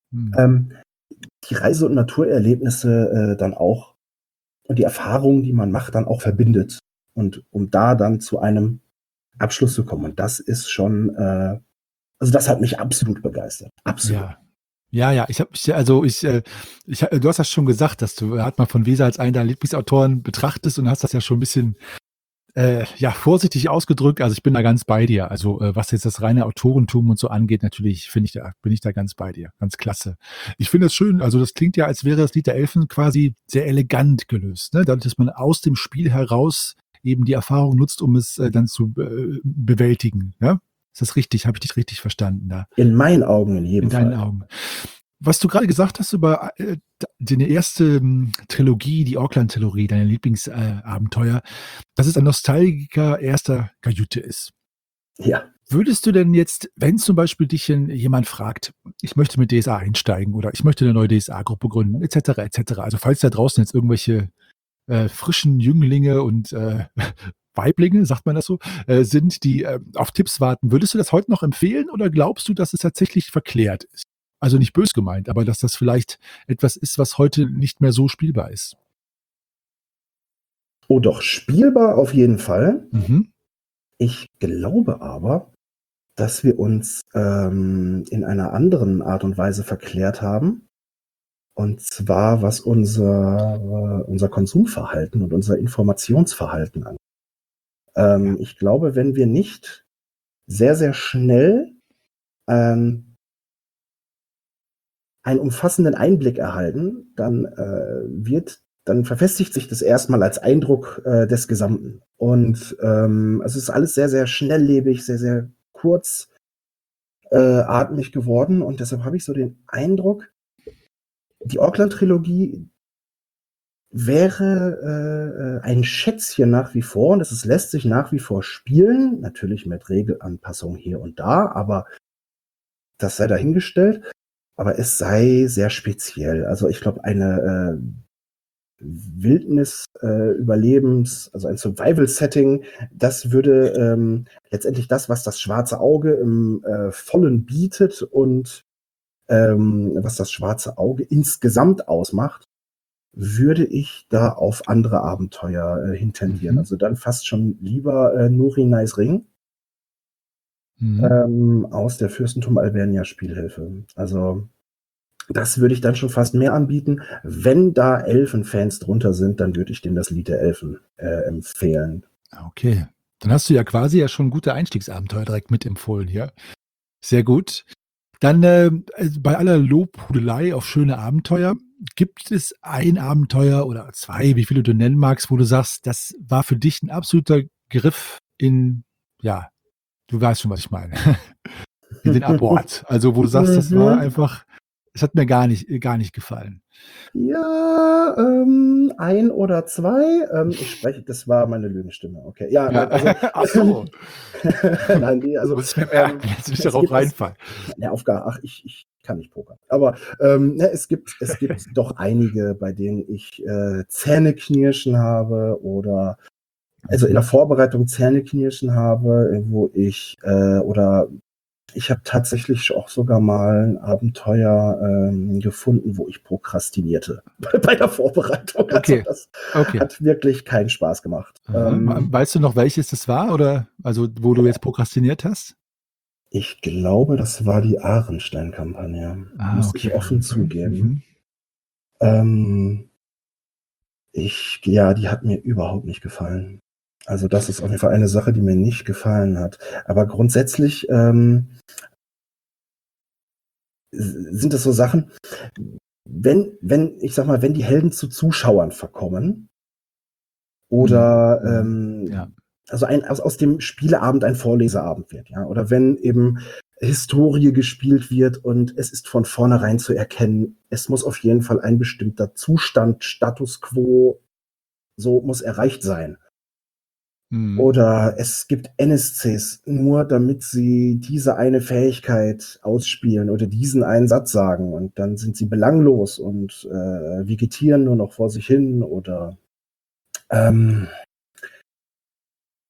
Mhm. Ähm, die Reise und Naturerlebnisse, äh, dann auch und die Erfahrungen, die man macht, dann auch verbindet. Und um da dann zu einem Abschluss zu kommen. Und das ist schon, äh also, das hat mich absolut begeistert. Absolut. Ja. Ja, ja, ich habe mich also ich, äh ich ha du hast das schon gesagt, dass du Hartmann von Weser als einen deiner Lieblingsautoren betrachtest und hast das ja schon 'n bisschen, äh, ja, vorsichtig ausgedrückt. Also, ich bin da ganz bei dir. Also, äh, was jetzt das reine Autorentum und so angeht, natürlich finde ich da bin ich da ganz bei dir. Ganz klasse. Ich finde es schön, also, das klingt ja, als wäre das Lied der Elfen quasi sehr elegant gelöst, ne? Dadurch, dass man aus dem Spiel heraus eben die Erfahrung nutzt, um es, äh, dann zu be bewältigen, ja? Ist das richtig? Habe ich dich richtig verstanden da? In meinen Augen in In jedem deinen Fall. Augen. Was du grade gesagt hast über, äh, d deine erste, hm, Trilogie, die Orkland-Trilogie, deine Lieblings äh, Abenteuer, dass es ein Nostalgiker erster Kajüte ist. Ja. Würdest du denn jetzt, wenn zum Beispiel dich jen jemand fragt: „Ich möchte mit D S A einsteigen“ oder „Ich möchte 'ne neue D S A-Gruppe gründen“, et cetera, et cetera. Also, falls da draußen jetzt irgendwelche, äh, frischen Jünglinge und, äh, Weiblinge, sagt man das so, äh, sind, die, äh, auf Tipps warten. Würdest du das heute noch empfehlen oder glaubst du, dass es tatsächlich verklärt ist? Also, nicht böse gemeint, aber dass das vielleicht etwas ist, was heute nicht mehr so spielbar ist? Oh doch, spielbar auf jeden Fall. Mhm. Ich glaube aber, dass wir uns, ähm, in einer anderen Art und Weise verklärt haben. Und zwar, was unser unser Konsumverhalten und unser Informationsverhalten an Ja. Ähm, ich glaube, wenn wir nicht sehr, sehr schnell, ähm einen umfassenden Einblick erhalten, dann, äh, wird dann verfestigt sich das erst mal als Eindruck, äh, des Gesamten. Und, ähm, es ist alles sehr, sehr schnelllebig, sehr, sehr kurz äh, atmig geworden und deshalb habe ich so den Eindruck die Orkland-Trilogie wäre, äh, äh, ein Schätzchen nach wie vor und es es lässt sich nach wie vor spielen, natürlich mit Regelanpassungen hier und da, aber das sei dahingestellt, aber es sei sehr speziell. Also, ich glaube, eine, äh, Wildnis äh, Überlebens also, ein Survival-Setting, das würde, ähm, letztendlich das, was das Schwarze Auge im, äh, Vollen bietet und, ähm, was das Schwarze Auge insgesamt ausmacht, würde ich da auf andere Abenteuer, äh, hin tendieren. Mhm. Also, dann fast schon lieber, äh, Nuri-Nais Ring Mhm. ähm, aus der Fürstentum Alvernia Spielhilfe. Also, das würde ich dann schon fast mehr anbieten. Wenn da Elfen-Fans drunter sind, dann würde ich denen das Lied der Elfen, äh, empfehlen. Ah, okay. Dann hast du ja quasi ja schon gute Einstiegsabenteuer direkt mit empfohlen hier. Sehr gut. Dann, ähm, äh, bei aller Lobhudelei auf schöne Abenteuer, gibt es ein Abenteuer oder zwei, wie viele du nennen magst, wo du sagst, das war für dich 'n absoluter Griff in ja, du weißt schon, was ich meine, in den Abort. Also, wo du sagst, das war Mhm. einfach es hat mir gar nicht äh, gar nicht gefallen. Ja, ähm, ein oder zwei. Ähm, ich spreche das war meine Lügenstimme. Okay. Ja, Ja, nein, also, ach so. nein, ne, Das also, muss ich mir merken, ähm, jetzt will ich es darauf gibt es reinfallen. ne, auf gar ach, ich ich kann nicht pokern. Aber, ähm, ne, es gibt es gibt doch einige, bei denen ich, äh, Zähneknirschen habe oder also, in der Mhm. Vorbereitung Zähneknirschen habe, äh, wo ich, äh oder ich habe tatsächlich auch sogar mal 'n Abenteuer, ähm, gefunden, wo ich prokrastinierte bei bei der Vorbereitung. Also, Okay, das okay. hat wirklich keinen Spaß gemacht. Aha. Wa Ähm weißt du noch, welches das war oder also, wo du jetzt prokrastiniert hast? Ich glaube, das war die Arenstein-Kampagne, Ah, muss ich okay. offen Mhm, zugeben. mhm. Ähm ich ja, die hat mir überhaupt nicht gefallen. Also, das ist auf jeden Fall eine Sache, die mir nicht gefallen hat. Aber grundsätzlich, ähm s sind das so Sachen, wenn wenn ich sage mal, wenn die Helden zu Zuschauern verkommen Mhm, oder, mhm, ja. ähm also, ein aus aus dem Spieleabend ein Vorleseabend wird, ja? Oder wenn eben Historie gespielt wird und es ist von vornherein zu erkennen, es muss auf jeden Fall ein bestimmter Zustand, Status quo so muss erreicht sein. Mhm. Oder es gibt N S Cs, nur damit sie diese eine Fähigkeit ausspielen oder diesen einen Satz sagen und dann sind sie belanglos und, äh, vegetieren nur noch vor sich hin oder, ähm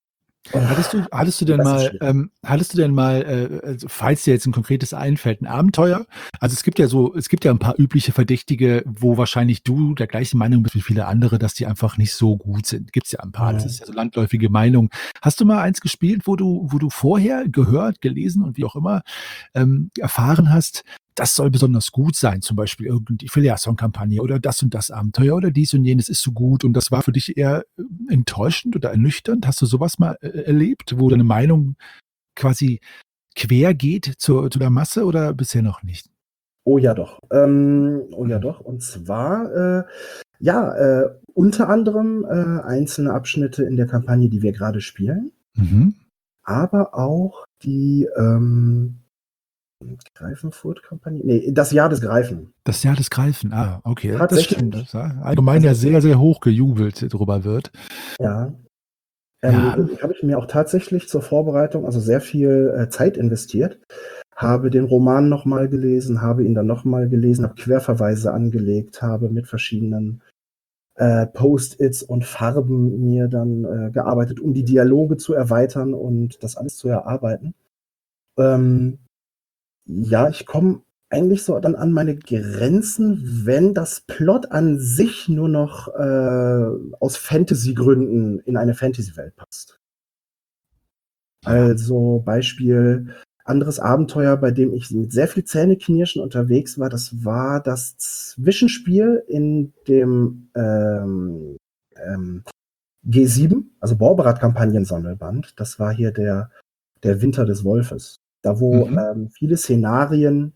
Hattest du, hattest du denn Das ist mal, schwierig. ähm, hattest du denn mal, äh, also falls dir jetzt ein konkretes einfällt, ein Abenteuer? Also es gibt ja so, es gibt ja ein paar übliche Verdächtige, wo wahrscheinlich du der gleichen Meinung bist wie viele andere, dass die einfach nicht so gut sind. Gibt's ja ein paar. Das ist Mhm. ja so landläufige Meinung. Hast du mal eins gespielt, wo du, wo du vorher gehört, gelesen und wie auch immer ähm, erfahren hast, das soll besonders gut sein, zum Beispiel irgendwie Filiasson-Kampagne oder das und das Abenteuer oder dies und jenes ist so gut und das war für dich eher äh, enttäuschend oder ernüchternd? Hast du sowas mal äh, erlebt, wo deine Meinung quasi quer geht zur, zu der Masse oder bisher noch nicht? Oh ja, doch. Ähm, oh ja, Mhm. doch. Und zwar, äh, ja, äh, unter anderem äh, einzelne Abschnitte in der Kampagne, die wir gerade spielen, Mhm. aber auch die ähm, Greifenfurt-Kampagne. Nee, das Jahr des Greifen. Das Jahr des Greifen, ah, okay, das stimmt. Tatsächlich. Das ja allgemein ja Also, sehr, sehr hoch gejubelt drüber wird. ja, ähm, Ja. habe ich mir auch tatsächlich zur Vorbereitung also sehr viel äh, Zeit investiert, habe den Roman nochmal gelesen, habe ihn dann nochmal gelesen, habe Querverweise angelegt, habe mit verschiedenen äh, Post-its und Farben mir dann äh, gearbeitet, um die Dialoge zu erweitern und das alles zu erarbeiten. Ähm, ja, ich komme eigentlich so dann an meine Grenzen, wenn das Plot an sich nur noch äh, aus Fantasy-Gründen in eine Fantasy-Welt passt. Ja. Also Beispiel, anderes Abenteuer, bei dem ich mit sehr viel Zähneknirschen unterwegs war, das war das Zwischenspiel in dem ähm, ähm, G sieben, also Borberat-Kampagnen-Sammelband. Das war hier der, der Winter des Wolfes. Da wo Mhm. ähm, viele Szenarien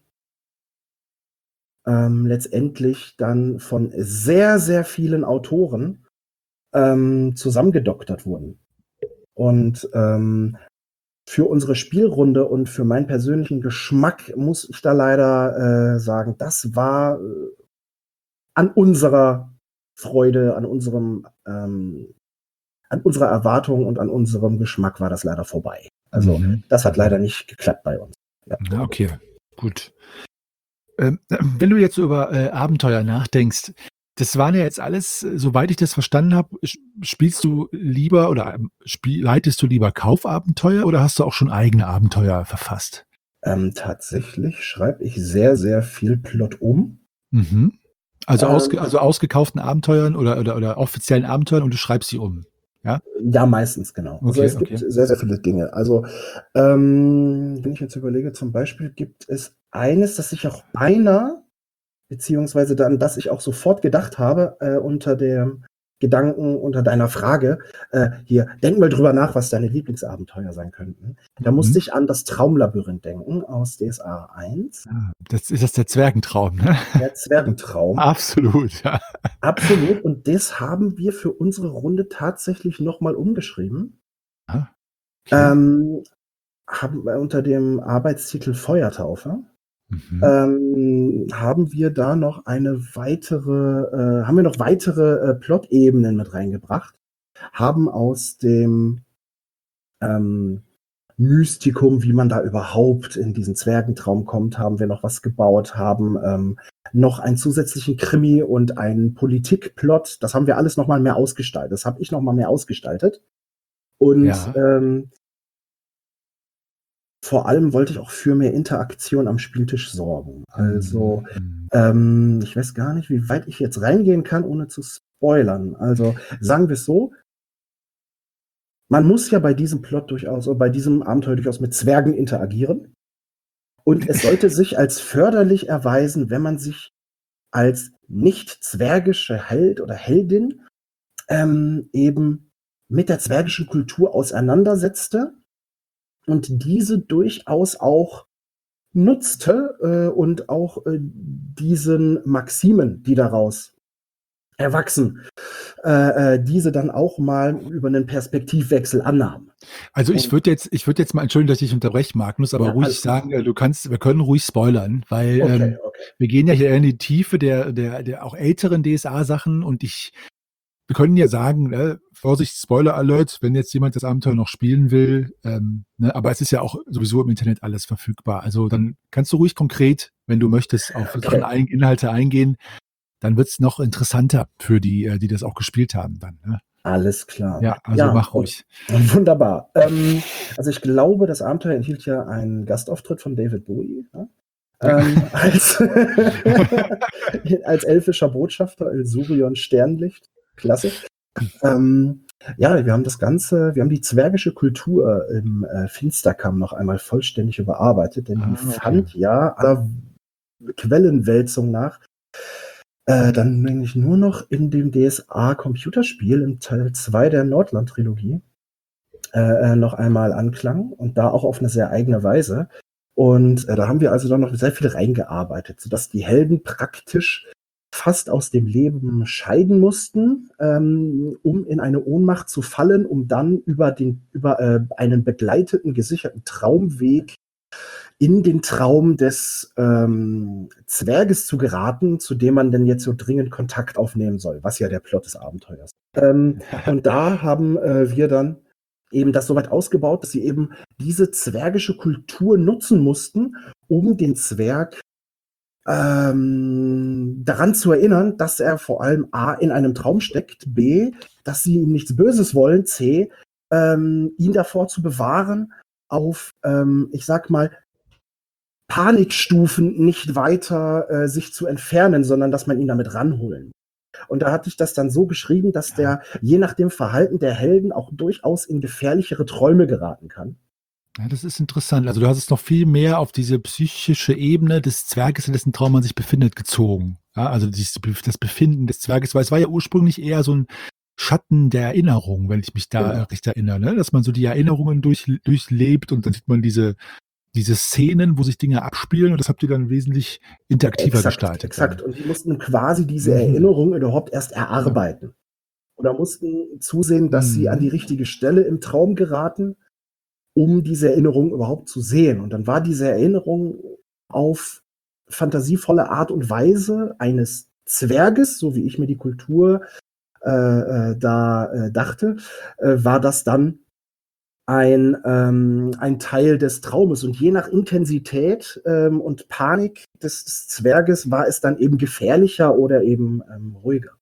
ähm, letztendlich dann von sehr, sehr vielen Autoren ähm, zusammengedoktert wurden. Und ähm, für unsere Spielrunde und für meinen persönlichen Geschmack muss ich da leider äh, sagen, das war äh, an unserer Freude, an unserem, ähm, an unserer Erwartung und an unserem Geschmack war das leider vorbei. Also Mhm. das hat leider Mhm. nicht geklappt bei uns. Ja. Ja, okay, gut. Ähm, wenn du jetzt so über äh, Abenteuer nachdenkst, das waren ja jetzt alles, äh, soweit ich das verstanden habe, sch- spielst du lieber oder ähm, spiel, leitest du lieber Kaufabenteuer oder hast du auch schon eigene Abenteuer verfasst? Ähm, tatsächlich schreibe ich sehr, sehr viel Plot um. Mhm. Also, ausge, Ähm, also ausgekauften Abenteuern oder, oder, oder offiziellen Abenteuern und du schreibst sie um. Ja? Ja, meistens, genau. Also Okay, es gibt okay. sehr, sehr viele Dinge. Also, ähm, wenn ich jetzt überlege, zum Beispiel gibt es eines, das ich auch beinahe, beziehungsweise dann, das ich auch sofort gedacht habe, äh, unter dem Gedanken, unter deiner Frage, äh, hier, denk mal drüber nach, was deine Lieblingsabenteuer sein könnten. Da musste Mhm. ich an das Traumlabyrinth denken aus D S A eins, Ah, das ist das der Zwergentraum, ne? der Zwergentraum. Absolut, ja. Absolut. Und das haben wir für unsere Runde tatsächlich nochmal umgeschrieben. Ah, okay. Ähm, haben wir unter dem Arbeitstitel Feuertaufe, Mhm. ähm, haben wir da noch eine weitere, äh, haben wir noch weitere äh, Plot-Ebenen mit reingebracht, haben aus dem ähm, Mystikum, wie man da überhaupt in diesen Zwergentraum kommt, haben wir noch was gebaut, haben ähm, noch einen zusätzlichen Krimi und einen Politikplot. Das haben wir alles noch mal mehr ausgestaltet. Das habe ich noch mal mehr ausgestaltet. Und Ja. ähm, vor allem wollte ich auch für mehr Interaktion am Spieltisch sorgen. Also, Mhm. ähm, ich weiß gar nicht, wie weit ich jetzt reingehen kann, ohne zu spoilern. Also, sagen wir es so, man muss ja bei diesem Plot durchaus oder bei diesem Abenteuer durchaus mit Zwergen interagieren. Und es sollte sich als förderlich erweisen, wenn man sich als nicht zwergische Held oder Heldin ähm, eben mit der zwergischen Kultur auseinandersetzte und diese durchaus auch nutzte äh, und auch äh, diesen Maximen, die daraus erwachsen, äh, äh, diese dann auch mal über einen Perspektivwechsel annahm. Also ich Und würde jetzt, ich würde jetzt mal, entschuldigen, dass ich unterbreche, Magnus, aber ja, ruhig alles gut. sagen, äh, du kannst, wir können ruhig spoilern, weil Okay, ähm, okay. wir gehen ja hier in die Tiefe der, der, der auch älteren D S A-Sachen und ich, wir können ja sagen, äh, Vorsicht, Spoiler Alert, wenn jetzt jemand das Abenteuer noch spielen will, ähm, ne, aber es ist ja auch sowieso im Internet alles verfügbar. Also dann kannst du ruhig konkret, wenn du möchtest, auf Sachen Okay. ein, Inhalte eingehen, dann wird es noch interessanter für die, äh, die das auch gespielt haben dann. Ne? Alles klar. Ja, also Ja, mach und ruhig. wunderbar. Ähm, also ich glaube, das Abenteuer enthielt ja einen Gastauftritt von David Bowie, ne? Ja. Ähm, als, als elfischer Botschafter, Ilsurion Sternlicht. Klasse. Ähm, ja, wir haben das Ganze, wir haben die zwergische Kultur im äh, Finsterkamm noch einmal vollständig überarbeitet, denn die Ah, okay. fand ja aller Quellenwälzung nach äh, dann nämlich nur noch in dem D S A-Computerspiel im Teil zwei der Nordland-Trilogie äh, äh, noch einmal Anklang und da auch auf eine sehr eigene Weise. Und äh, da haben wir also dann noch sehr viel reingearbeitet, sodass die Helden praktisch fast aus dem Leben scheiden mussten, ähm, um in eine Ohnmacht zu fallen, um dann über, den, über äh, einen begleiteten, gesicherten Traumweg in den Traum des ähm, Zwerges zu geraten, zu dem man denn jetzt so dringend Kontakt aufnehmen soll, was ja der Plot des Abenteuers ist. Ähm, und da haben äh, wir dann eben das so weit ausgebaut, dass sie eben diese zwergische Kultur nutzen mussten, um den Zwerg ähm, daran zu erinnern, dass er vor allem A, in einem Traum steckt, B, dass sie ihm nichts Böses wollen, C, ähm, ihn davor zu bewahren, auf, ähm, ich sag mal, Panikstufen nicht weiter äh, sich zu entfernen, sondern dass man ihn damit ranholen. Und da hatte ich das dann so geschrieben, dass Ja. der je nach dem Verhalten der Helden auch durchaus in gefährlichere Träume geraten kann. Ja, das ist interessant. Also du hast es noch viel mehr auf diese psychische Ebene des Zwerges, in dessen Traum man sich befindet, gezogen. Ja, also dieses, das Befinden des Zwerges, weil es war ja ursprünglich eher so ein Schatten der Erinnerung, wenn ich mich da Genau. äh, recht erinnere, ne? Dass man so die Erinnerungen durch, durchlebt und dann sieht man diese, diese Szenen, wo sich Dinge abspielen und das habt ihr dann wesentlich interaktiver Exakt, gestaltet. exakt. Dann. Und die mussten quasi diese Mhm. Erinnerung überhaupt erst erarbeiten. Oder mussten zusehen, dass sie an die Mhm. richtige Stelle im Traum geraten, um diese Erinnerung überhaupt zu sehen. Und dann war diese Erinnerung auf fantasievolle Art und Weise eines Zwerges, so wie ich mir die Kultur äh, äh, da äh, dachte, äh, war das dann ein, ähm, ein Teil des Traumes. Und je nach Intensität ähm, und Panik des, des Zwerges war es dann eben gefährlicher oder eben ähm, ruhiger.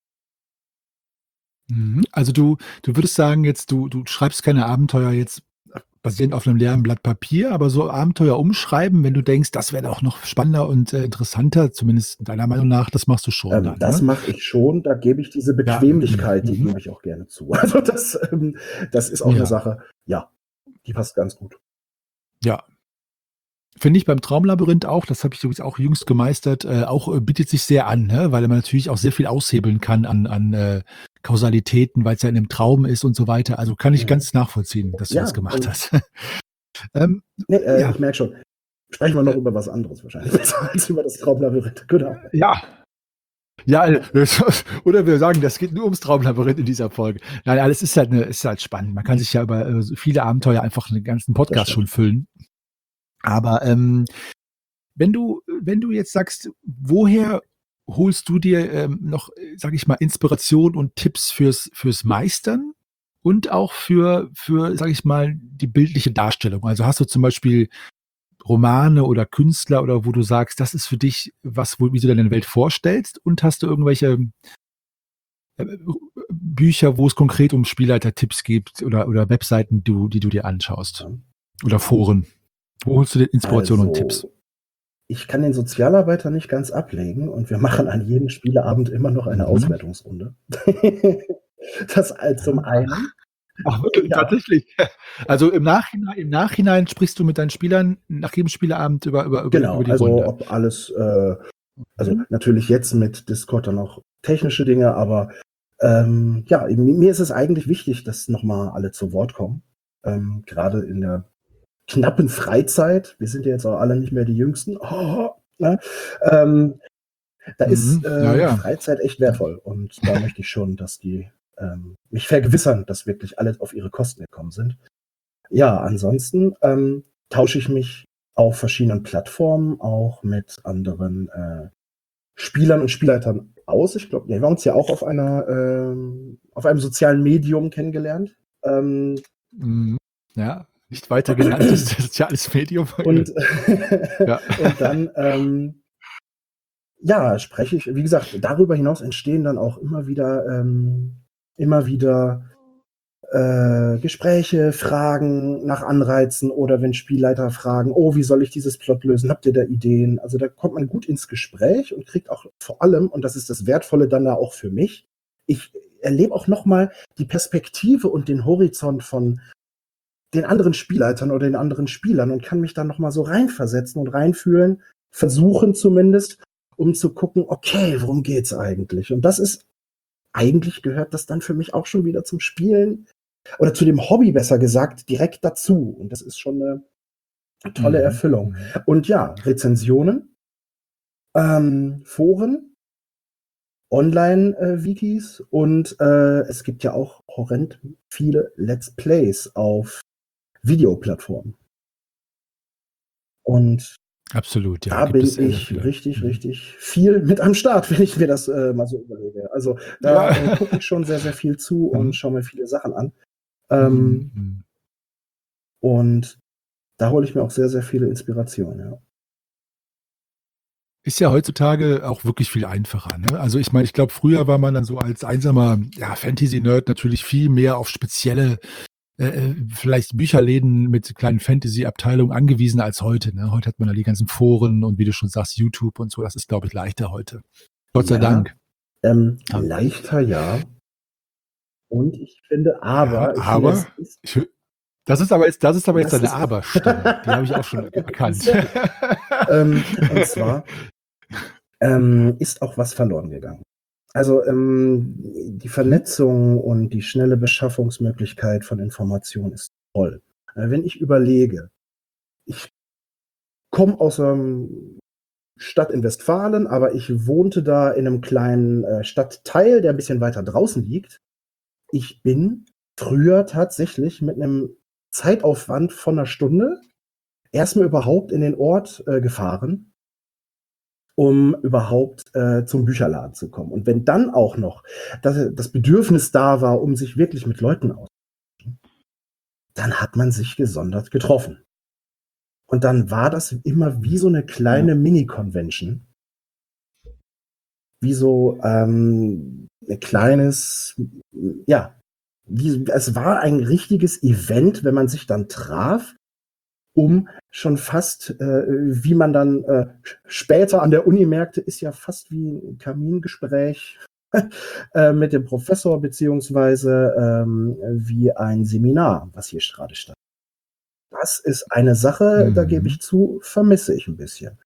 Mhm. Also du, du würdest sagen, jetzt, du, du schreibst keine Abenteuer jetzt basierend auf einem leeren Blatt Papier, aber so Abenteuer umschreiben, wenn du denkst, das wäre auch noch spannender und äh, interessanter, zumindest deiner Meinung nach, das machst du schon Ähm, dann, das ne? mache ich schon, da gebe ich diese Ja. Bequemlichkeit, die Mhm. gebe ich auch gerne zu. Also das, ähm, das ist auch eine Ja, Sache, ja, die passt ganz gut. ja. Finde ich beim Traumlabyrinth auch, das habe ich übrigens auch jüngst gemeistert, äh, auch äh, bietet sich sehr an, ne? Weil man natürlich auch sehr viel aushebeln kann an, an äh, Kausalitäten, weil es ja in einem Traum ist und so weiter. Also kann ich Mhm. ganz nachvollziehen, dass du das Ja, gemacht und hast. ähm, ne, äh, ja, ich merke schon, sprechen wir noch äh, über was anderes wahrscheinlich als über das Traumlabyrinth. Genau. ja. Ja, äh, oder wir sagen, das geht nur ums Traumlabyrinth in dieser Folge. Nein, alles ist halt, ne, ist halt spannend. Man kann sich ja über äh, so viele Abenteuer einfach einen ganzen Das Podcast schon stimmt. füllen. Aber ähm, wenn du, wenn du jetzt sagst, woher holst du dir ähm, noch, äh, sag ich mal, Inspiration und Tipps fürs, fürs Meistern und auch für, für, sag ich mal, die bildliche Darstellung? Also hast du zum Beispiel Romane oder Künstler oder wo du sagst, das ist für dich was, wo, wie du deine Welt vorstellst und hast du irgendwelche äh, Bücher, wo es konkret um Spielleiter-Tipps gibt oder, oder Webseiten, die, die du dir anschaust Ja. oder Foren? Wo holst du dir Inspiration und Tipps? Also, ich kann den Sozialarbeiter nicht ganz ablegen und wir machen an jedem Spieleabend immer noch eine Mhm. Auswertungsrunde. Das all zum einen. Ach, wirklich, Ja, tatsächlich. Also im Nachhinein, im Nachhinein sprichst du mit deinen Spielern nach jedem Spieleabend über, über, über, genau. über die Also Runde. ob alles, äh, also Mhm. natürlich jetzt mit Discord dann auch technische Dinge, aber ähm, ja, mir ist es eigentlich wichtig, dass nochmal alle zu Wort kommen. Ähm, gerade in der knappen Freizeit. Wir sind ja jetzt auch alle nicht mehr die Jüngsten. Oh, ne? ähm, Da ist Mhm. Ja, äh, ja. Freizeit echt wertvoll und da möchte ich schon, dass die ähm, mich vergewissern, dass wirklich alle auf ihre Kosten gekommen sind. Ja, ansonsten ähm, tausche ich mich auf verschiedenen Plattformen auch mit anderen äh, Spielern und Spielleitern aus. Ich glaube, wir haben uns ja auch auf einer ähm, auf einem sozialen Medium kennengelernt. Ähm, Mhm. Ja, nicht weiter genanntes soziales Medium. und, Ja. und dann ähm, ja, spreche ich, wie gesagt, darüber hinaus entstehen dann auch immer wieder ähm, immer wieder äh, Gespräche, Fragen nach Anreizen oder wenn Spielleiter fragen, oh, wie soll ich dieses Plot lösen? Habt ihr da Ideen? Also da kommt man gut ins Gespräch und kriegt auch vor allem, und das ist das Wertvolle dann da auch für mich, ich erlebe auch nochmal die Perspektive und den Horizont von den anderen Spielleitern oder den anderen Spielern und kann mich dann nochmal so reinversetzen und reinfühlen, versuchen zumindest, um zu gucken, okay, worum geht's eigentlich? Und das ist, eigentlich gehört das dann für mich auch schon wieder zum Spielen oder zu dem Hobby, besser gesagt, direkt dazu. Und das ist schon eine tolle Mhm. Erfüllung. Und ja, Rezensionen, ähm, Foren, Online-Wikis und äh, es gibt ja auch horrend viele Let's Plays auf Videoplattformen. Und Absolut, ja. da gibt bin es sehr, sehr ich viele. richtig, Mhm. richtig viel mit am Start, wenn ich mir das äh, mal so überlege. Also da Ja. äh, gucke ich schon sehr, sehr viel zu Mhm. und schaue mir viele Sachen an. Ähm, Mhm. und da hole ich mir auch sehr, sehr viele Inspirationen, ja. Ist ja heutzutage auch wirklich viel einfacher, ne? Also ich meine, ich glaube, früher war man dann so als einsamer, ja, Fantasy-Nerd natürlich viel mehr auf spezielle, äh, äh, vielleicht Bücherläden mit kleinen Fantasy-Abteilungen angewiesen als heute, ne? Heute hat man ja die ganzen Foren und wie du schon sagst, YouTube und so. Das ist, glaube ich, leichter heute. Gott sei Ja, Dank. ähm, Ja. leichter, ja. Und ich finde Ja, aber, ich finde, es aber ist ich hö das ist aber jetzt das ist aber jetzt das eine ist Aber-Stimme. Die habe ich auch schon erkannt. sehr gut. Ähm, und zwar ähm, ist auch was verloren gegangen. Also ähm, die Mhm. Vernetzung und die schnelle Beschaffungsmöglichkeit von Informationen ist toll. Äh, wenn ich überlege, ich komme aus einer Stadt in Westfalen, aber ich wohnte da in einem kleinen äh, Stadtteil, der ein bisschen weiter draußen liegt. Ich bin früher tatsächlich mit einem Zeitaufwand von einer Stunde erstmal überhaupt in den Ort äh, gefahren, um überhaupt äh, zum Bücherladen zu kommen. Und wenn dann auch noch das, das Bedürfnis da war, um sich wirklich mit Leuten auszutauschen, dann hat man sich gesondert getroffen. Und dann war das immer wie so eine kleine Ja. Mini-Convention. Wie so ähm, ein kleines, ja, wie, es war ein richtiges Event, wenn man sich dann traf, um schon fast, äh, wie man dann äh, später an der Uni merkte, ist ja fast wie ein Kamingespräch äh, mit dem Professor, beziehungsweise ähm, wie ein Seminar, was hier gerade stattfindet. Das ist eine Sache, da gebe Mhm. ich zu, vermisse ich ein bisschen.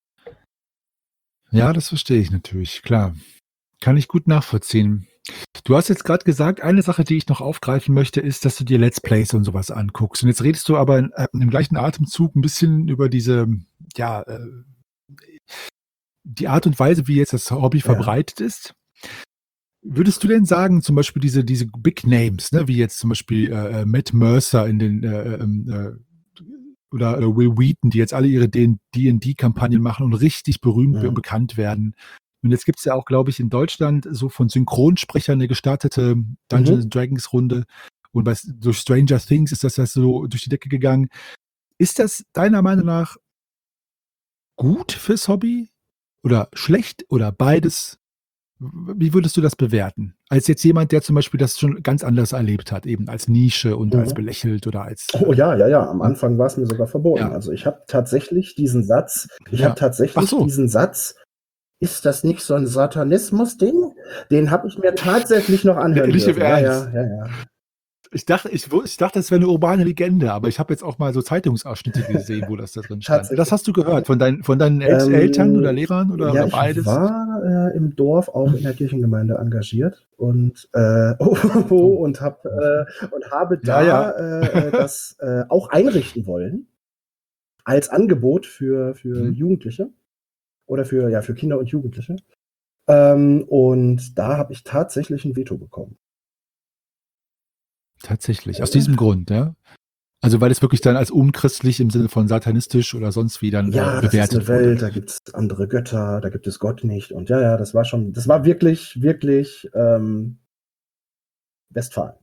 Ja, das verstehe ich natürlich, klar. Kann ich gut nachvollziehen. Du hast jetzt gerade gesagt, eine Sache, die ich noch aufgreifen möchte, ist, dass du dir Let's Plays und sowas anguckst. Und jetzt redest du aber in, äh, im gleichen Atemzug ein bisschen über diese, ja, äh, die Art und Weise, wie jetzt das Hobby Ja. verbreitet ist. Würdest du denn sagen, zum Beispiel diese, diese Big Names, ne, wie jetzt zum Beispiel äh, äh, Matt Mercer in den äh, ähm, äh, oder, oder Will Wheaton, die jetzt alle ihre D und D-Kampagnen machen und richtig berühmt Mhm. und bekannt werden. Und jetzt gibt es ja auch, glaube ich, in Deutschland so von Synchronsprechern eine gestartete Dungeons Mhm. Dragons Runde. Und bei, durch Stranger Things ist das ja so durch die Decke gegangen. Ist das deiner Meinung nach gut fürs Hobby oder schlecht oder beides? Wie würdest du das bewerten? Als jetzt jemand, der zum Beispiel das schon ganz anders erlebt hat, eben als Nische und als Mhm. belächelt oder als. Oh Äh, ja, ja, ja. Am Anfang war es mir sogar verboten. ja. Also ich habe tatsächlich diesen Satz, ich Ja. habe tatsächlich Ach so. diesen Satz, ist das nicht so ein Satanismus-Ding? Den habe ich mir tatsächlich noch anhören Nicht im dürfen. Ja, Ernst. ja, ja, ja. Ich dachte, ich, wu- ich dachte, das wäre eine urbane Legende, aber ich habe jetzt auch mal so Zeitungsausschnitte gesehen, wo das da drin stand. Das Tatsächlich. hast du gehört von deinen, von deinen El Ähm, Eltern oder Lehrern oder, ja, oder ich beides? war äh, im Dorf auch in der Kirchengemeinde engagiert und äh, oh, Oh. und hab äh, und habe Ja, da ja. äh, äh, das äh, auch einrichten wollen als Angebot für für Mhm. Jugendliche oder für ja für Kinder und Jugendliche. Ähm, und da habe ich tatsächlich ein Veto bekommen. Tatsächlich. Aus diesem Grund, ja. Also weil es wirklich dann als unchristlich im Sinne von satanistisch oder sonst wie dann Ja, äh, das ist eine bewertet wurde. Welt, da gibt's andere Götter, da gibt es Gott nicht. Und ja, ja, das war schon, das war wirklich, wirklich ähm, Westfalen.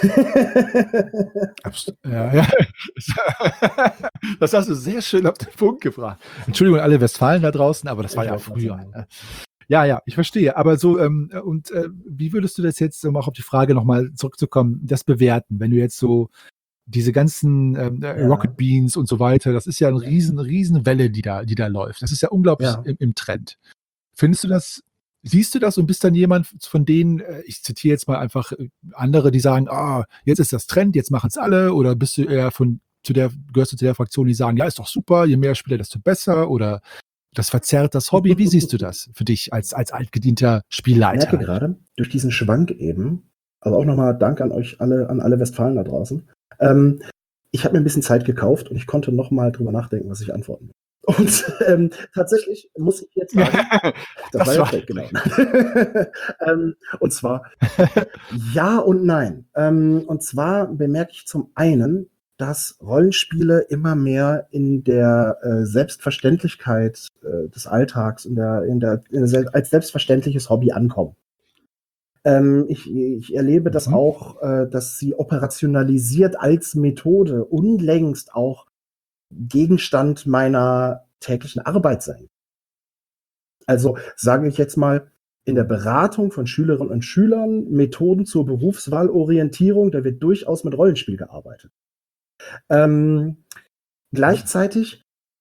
Abs- Ja, ja. Das hast du sehr schön auf den Punkt gebracht. Entschuldigung an alle Westfalen da draußen, aber das war Ich ja wollte gerade früher. sagen. Ne? Ja, ja, ich verstehe. Aber so, ähm, und äh, wie würdest du das jetzt, um auch auf die Frage nochmal zurückzukommen, das bewerten, wenn du jetzt so diese ganzen ähm, äh, Ja, Rocket Beans und so weiter, das ist ja eine riesen, riesen Welle, die da, die da läuft. Das ist ja unglaublich ja. im, im Trend. Findest du das, siehst du das und bist dann jemand von denen, äh, ich zitiere jetzt mal einfach äh, andere, die sagen, ah, jetzt ist das Trend, jetzt machen es alle, oder bist du eher von, zu der, gehörst du zu der Fraktion, die sagen, ja, ist doch super, je mehr Spieler, desto besser, oder das verzerrt das Hobby. Wie siehst du das für dich als, als altgedienter Ich merke Spielleiter? gerade, durch diesen Schwank eben, also auch nochmal Dank an euch alle, an alle Westfalen da draußen. Ähm, ich habe mir ein bisschen Zeit gekauft und ich konnte nochmal drüber nachdenken, was ich antworten will. Und ähm, tatsächlich muss ich jetzt sagen, das, Das war ja war Fake, genau. ähm, und zwar ja und nein. Ähm, und zwar bemerke ich zum einen, dass Rollenspiele immer mehr in der äh, Selbstverständlichkeit äh, des Alltags, in der, in der, in der Sel- als selbstverständliches Hobby ankommen. Ähm, ich, ich erlebe das Mhm. auch, äh, dass sie operationalisiert als Methode unlängst auch Gegenstand meiner täglichen Arbeit sein. Also sage ich jetzt mal, in der Beratung von Schülerinnen und Schülern, Methoden zur Berufswahlorientierung, da wird durchaus mit Rollenspiel gearbeitet. Ähm, gleichzeitig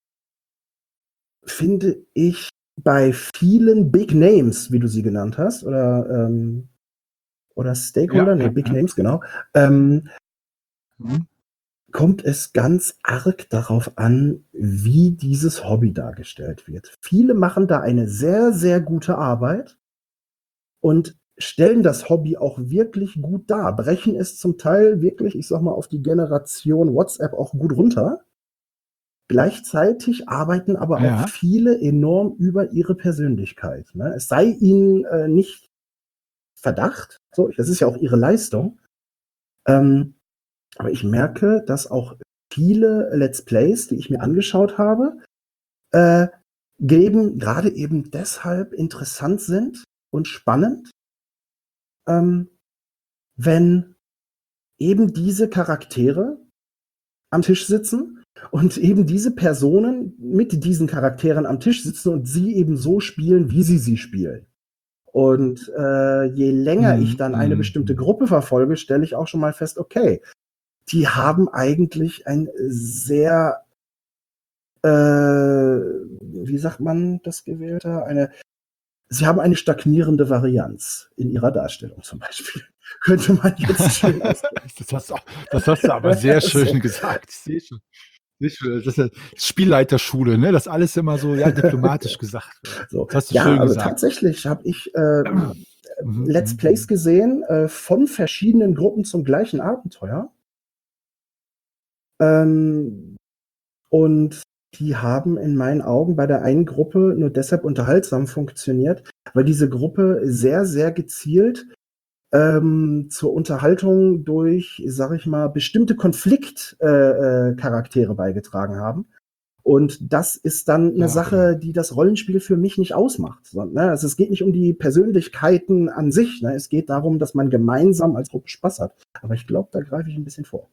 finde ich bei vielen Big Names, wie du sie genannt hast, oder, ähm, oder Ja, Stakeholder, nee, ja, Big ja. Names, genau, ähm, Mhm. kommt es ganz arg darauf an, wie dieses Hobby dargestellt wird. Viele machen da eine sehr, sehr gute Arbeit und stellen das Hobby auch wirklich gut dar, brechen es zum Teil wirklich, ich sag mal, auf die Generation WhatsApp auch gut runter. Gleichzeitig arbeiten aber auch Ja. viele enorm über ihre Persönlichkeit. Ne? Es sei ihnen äh, nicht Verdacht, so, das ist ja auch ihre Leistung. Ähm, aber ich merke, dass auch viele Let's Plays, die ich mir angeschaut habe, äh, eben, gerade eben deshalb interessant sind und spannend, ähm, wenn eben diese Charaktere am Tisch sitzen und eben diese Personen mit diesen Charakteren am Tisch sitzen und sie eben so spielen, wie sie sie spielen. Und äh, je länger ich Mhm. dann eine bestimmte Mhm. Gruppe verfolge, stelle ich auch schon mal fest, okay, die haben eigentlich ein sehr, äh, wie sagt man das gewählte, eine, sie haben eine stagnierende Varianz in ihrer Darstellung zum Beispiel. Könnte man jetzt schön ausdrücken. Das hast, du, das hast du aber sehr schön so. gesagt. Sehr schön. Sehr schön. Das ist ja Spielleiterschule, ne? Das alles immer so ja, diplomatisch gesagt wird. So. Das hast du Ja, schön aber gesagt. tatsächlich habe ich äh, Mhm. Let's Plays Mhm. gesehen äh, von verschiedenen Gruppen zum gleichen Abenteuer. Ähm, und die haben in meinen Augen bei der einen Gruppe nur deshalb unterhaltsam funktioniert, weil diese Gruppe sehr, sehr gezielt ähm, zur Unterhaltung durch, sag ich mal, bestimmte Konfliktcharaktere äh, äh, Charaktere beigetragen haben. Und das ist dann eine Ja, okay. Sache, die das Rollenspiel für mich nicht ausmacht. Sondern, ne, also es geht nicht um die Persönlichkeiten an sich. Ne? Es geht darum, dass man gemeinsam als Gruppe Spaß hat. Aber ich glaube, da greife ich ein bisschen vor.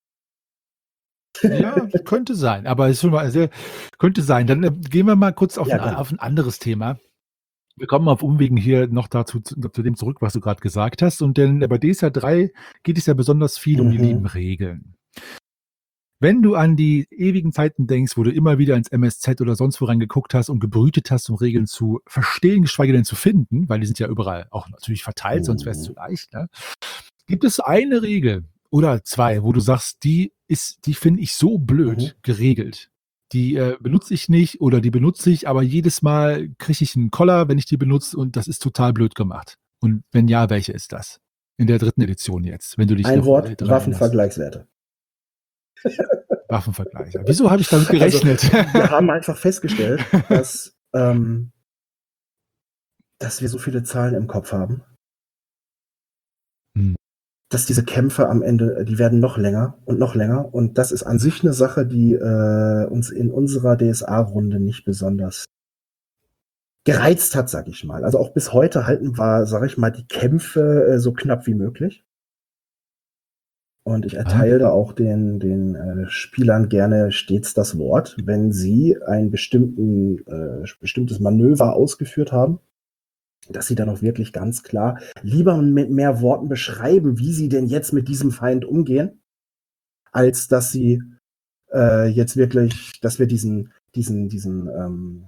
Ja, könnte sein, aber es ist schon mal sehr, könnte sein. Dann äh, gehen wir mal kurz auf Ja, ein, gerne. auf ein anderes Thema. Wir kommen auf Umwegen hier noch dazu zu, zu dem zurück, was du gerade gesagt hast. Und denn bei D S A drei geht es ja besonders viel um die lieben Mhm. Regeln. Wenn du an die ewigen Zeiten denkst, wo du immer wieder ins M S Z oder sonst wo reingeguckt hast und gebrütet hast, um Regeln zu verstehen, geschweige denn zu finden, weil die sind ja überall auch natürlich verteilt, sonst wäre es zu Mhm. leicht. Ne? Gibt es eine Regel oder zwei, wo du sagst, die ist, die finde ich so Mhm. blöd geregelt. Die äh, benutze ich nicht oder die benutze ich, aber jedes Mal kriege ich einen Koller, wenn ich die benutze und das ist total blöd gemacht. Und wenn ja, welche ist das? In der dritten Edition jetzt, wenn du dich Ein noch Wort, äh, daran erinnerst. Waffenvergleichswerte. Waffenvergleiche. Wieso habe ich damit Also gerechnet? wir haben einfach festgestellt, dass, ähm, dass wir so viele Zahlen im Kopf haben, Hm. dass diese Kämpfe am Ende, die werden noch länger und noch länger. Und das ist an sich eine Sache, die äh, uns in unserer D S A-Runde nicht besonders gereizt hat, sag ich mal. Also auch bis heute halten wir, sag ich mal, die Kämpfe äh, so knapp wie möglich. Und ich Ah, erteile auch den, den äh, Spielern gerne stets das Wort, wenn sie ein bestimmten, äh, bestimmtes Manöver ausgeführt haben dass sie dann auch wirklich ganz klar lieber mit mehr Worten beschreiben, wie sie denn jetzt mit diesem Feind umgehen, als dass sie äh, jetzt wirklich, dass wir diesen, diesen, diesen ähm,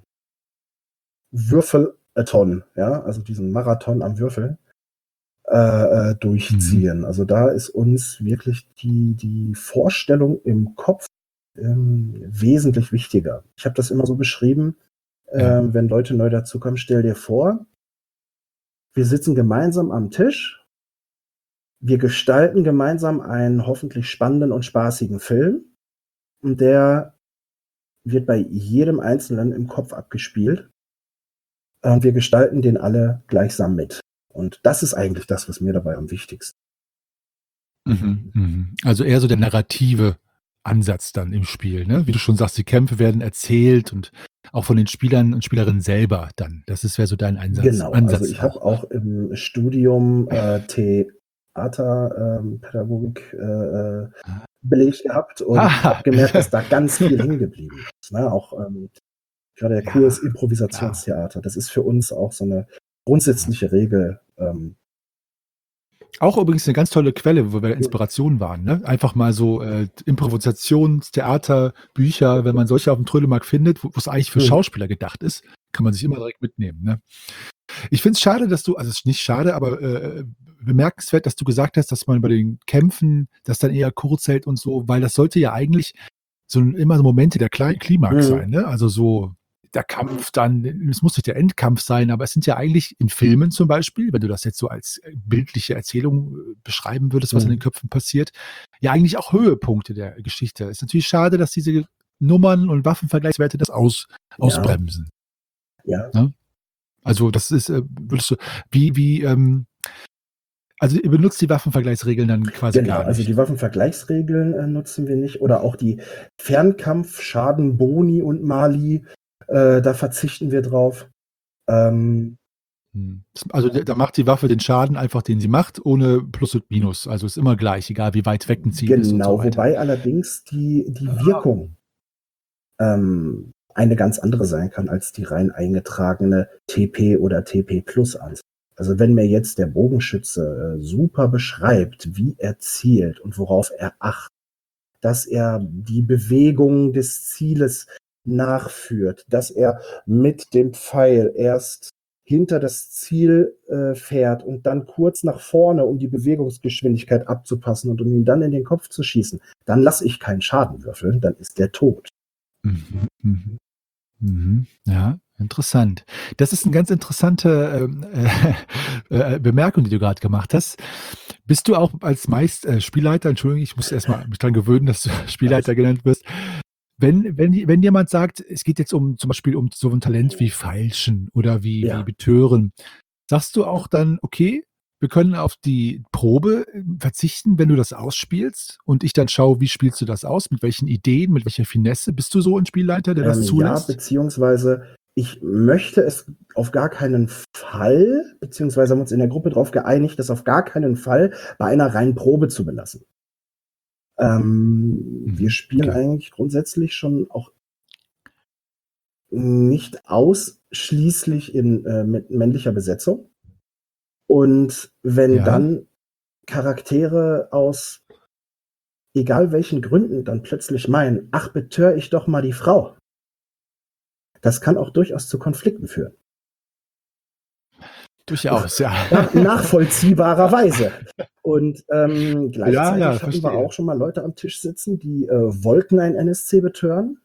Würfelathon, ja, also diesen Marathon am Würfel, äh, äh, durchziehen. Mhm. Also da ist uns wirklich die, die Vorstellung im Kopf ähm, wesentlich wichtiger. Ich habe das immer so beschrieben, ja. äh, wenn Leute neu dazukommen, stell dir vor, wir sitzen gemeinsam am Tisch, wir gestalten gemeinsam einen hoffentlich spannenden und spaßigen Film und der wird bei jedem Einzelnen im Kopf abgespielt und wir gestalten den alle gleichsam mit. Und das ist eigentlich das, was mir dabei am wichtigsten ist. Mhm, mhm. Also eher so der narrative Ansatz dann im Spiel, ne? Wie du schon sagst, die Kämpfe werden erzählt und auch von den Spielern und Spielerinnen selber dann. Das ist wäre so dein Einsatz, Genau, Ansatz. Also ich habe auch im Studium äh, Theaterpädagogik äh, äh, belegt gehabt und Ah. habe gemerkt, dass da ganz viel hängen geblieben ist. Ne? Auch ähm, gerade der Ja, Kurs Improvisationstheater, das ist für uns auch so eine grundsätzliche Regel. Ähm, Auch übrigens eine ganz tolle Quelle, wo wir Inspiration waren. Ne? Einfach mal so äh, Improvisationstheater, Bücher, wenn man solche auf dem Trödelmarkt findet, wo es eigentlich für Mhm. Schauspieler gedacht ist, kann man sich immer direkt mitnehmen. Ne? Ich finde es schade, dass du, also es ist nicht schade, aber äh, bemerkenswert, dass du gesagt hast, dass man bei den Kämpfen das dann eher kurz hält und so, weil das sollte ja eigentlich so ein- immer so Momente der Kle- Klimax Mhm. sein. Ne? Also so der Kampf dann, es muss nicht der Endkampf sein, aber es sind ja eigentlich in Filmen zum Beispiel, wenn du das jetzt so als äh, bildliche Erzählung äh, beschreiben würdest, was in den Mhm. Köpfen passiert, ja eigentlich auch Höhepunkte der Geschichte. Ist natürlich schade, dass diese Nummern und Waffenvergleichswerte das aus, Ja, ausbremsen. ja. Ne? Also das ist, äh, würdest du, wie, wie, ähm, also ihr benutzt die Waffenvergleichsregeln dann quasi Genau, gar also nicht. die Waffenvergleichsregeln äh, nutzen wir nicht oder auch die Fernkampf, Schaden, Boni und Mali, äh, da verzichten wir drauf. Ähm, Hm. Also da macht die Waffe den Schaden einfach, den sie macht, ohne Plus und Minus. Also ist immer gleich, egal wie weit weg ein Ziel ist und so genau, weiter. wobei allerdings die, die Wirkung ähm, eine ganz andere sein kann als die rein eingetragene T P oder T P Plus Anzahl. Also wenn mir jetzt der Bogenschütze äh, super beschreibt, wie er zielt und worauf er achtet, dass er die Bewegung des Zieles nachführt, dass er mit dem Pfeil erst hinter das Ziel äh, fährt und dann kurz nach vorne, um die Bewegungsgeschwindigkeit abzupassen und um ihn dann in den Kopf zu schießen, dann lasse ich keinen Schaden würfeln, dann ist der tot. Mhm, mhm, mhm. Ja, interessant. Das ist eine ganz interessante ähm, äh, äh, Bemerkung, die du gerade gemacht hast. Bist du auch als meist äh, Spielleiter, Entschuldigung, ich muss erstmal mich dran gewöhnen, dass du Spielleiter genannt wirst. Wenn, wenn, wenn jemand sagt, es geht jetzt um zum Beispiel um so ein Talent wie Feilschen oder wie, wie Ja, Betören, sagst du auch dann, okay, wir können auf die Probe äh, verzichten, wenn du das ausspielst und ich dann schaue, wie spielst du das aus, mit welchen Ideen, mit welcher Finesse? Bist du so ein Spielleiter, der das ähm, ja, zulässt? beziehungsweise ich möchte es auf gar keinen Fall, beziehungsweise haben wir uns in der Gruppe darauf geeinigt, das auf gar keinen Fall bei einer reinen Probe zu belassen. Ähm, wir Mhm, spielen okay. eigentlich grundsätzlich schon auch nicht ausschließlich in, äh, mit männlicher Besetzung. Und wenn Ja, dann Charaktere aus egal welchen Gründen dann plötzlich meinen, ach, betör ich doch mal die Frau. Das kann auch durchaus zu Konflikten führen. durchaus, ja. Ja, nachvollziehbarerweise. Und ähm, Ja, ja, gleichzeitig hatten wir verstehe. auch schon mal Leute am Tisch sitzen, die äh, wollten ein N S C betören.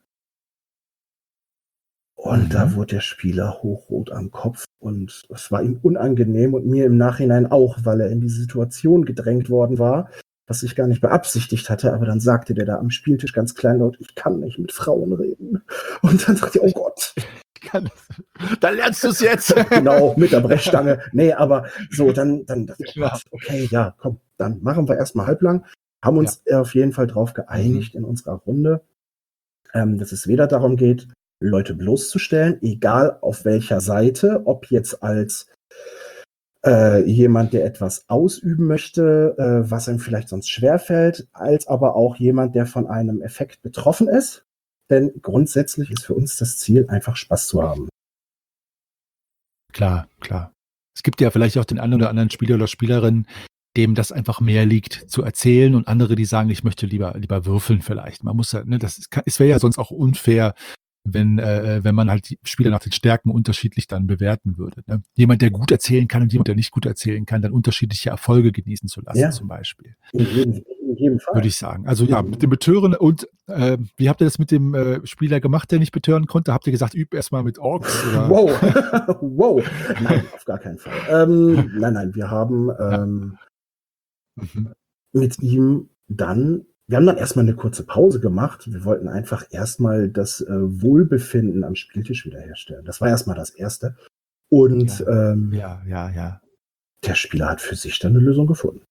Und da Mhm. wurde der Spieler hochrot am Kopf und es war ihm unangenehm und mir im Nachhinein auch, weil er in die Situation gedrängt worden war, was ich gar nicht beabsichtigt hatte. Aber dann sagte der da am Spieltisch ganz kleinlaut, ich kann nicht mit Frauen reden. Und dann dachte ich, oh Gott. Kann, dann lernst du es jetzt. Genau, mit der Brechstange. Nee, aber so, dann, dann dachte ich, oh Genau. Gott, okay, ja, komm, dann machen wir erstmal halblang. Haben Ja. uns auf jeden Fall darauf geeinigt in unserer Runde, ähm, dass es weder darum geht, Leute bloßzustellen, egal auf welcher Seite, ob jetzt als äh, jemand, der etwas ausüben möchte, äh, was ihm vielleicht sonst schwerfällt, als aber auch jemand, der von einem Effekt betroffen ist. Denn grundsätzlich ist für uns das Ziel, einfach Spaß zu haben. Klar, klar. Es gibt ja vielleicht auch den einen oder anderen Spieler oder Spielerin, dem das einfach mehr liegt zu erzählen und andere, die sagen: „Ich möchte lieber lieber würfeln vielleicht.“ Man muss ja, ne, das ist ka es wäre ja sonst auch unfair, wenn äh, äh, wenn man halt die Spieler nach den Stärken unterschiedlich dann bewerten würde, ne? Jemand, der gut erzählen kann und jemand, der nicht gut erzählen kann, dann unterschiedliche Erfolge genießen zu lassen Ja, zum Beispiel, in jedem in jedem würde Fall. ich sagen. Also ja, mit dem Betören und, äh, wie habt ihr das mit dem, äh, Spieler gemacht, der nicht betören konnte? Habt ihr gesagt: „Üb erst mal mit Orks“, oder? Wow, wow. Nein, auf gar keinen Fall. Ähm, nein, nein, wir haben, Ja. ähm Mhm. mit ihm dann wir haben dann erst mal 'ne kurze Pause gemacht. Wir wollten einfach erst mal das, äh, Wohlbefinden am Spieltisch wiederherstellen. Das war erst mal das Erste. Und, Ja, ähm ja, ja, ja. der Spieler hat für sich dann 'ne Lösung gefunden.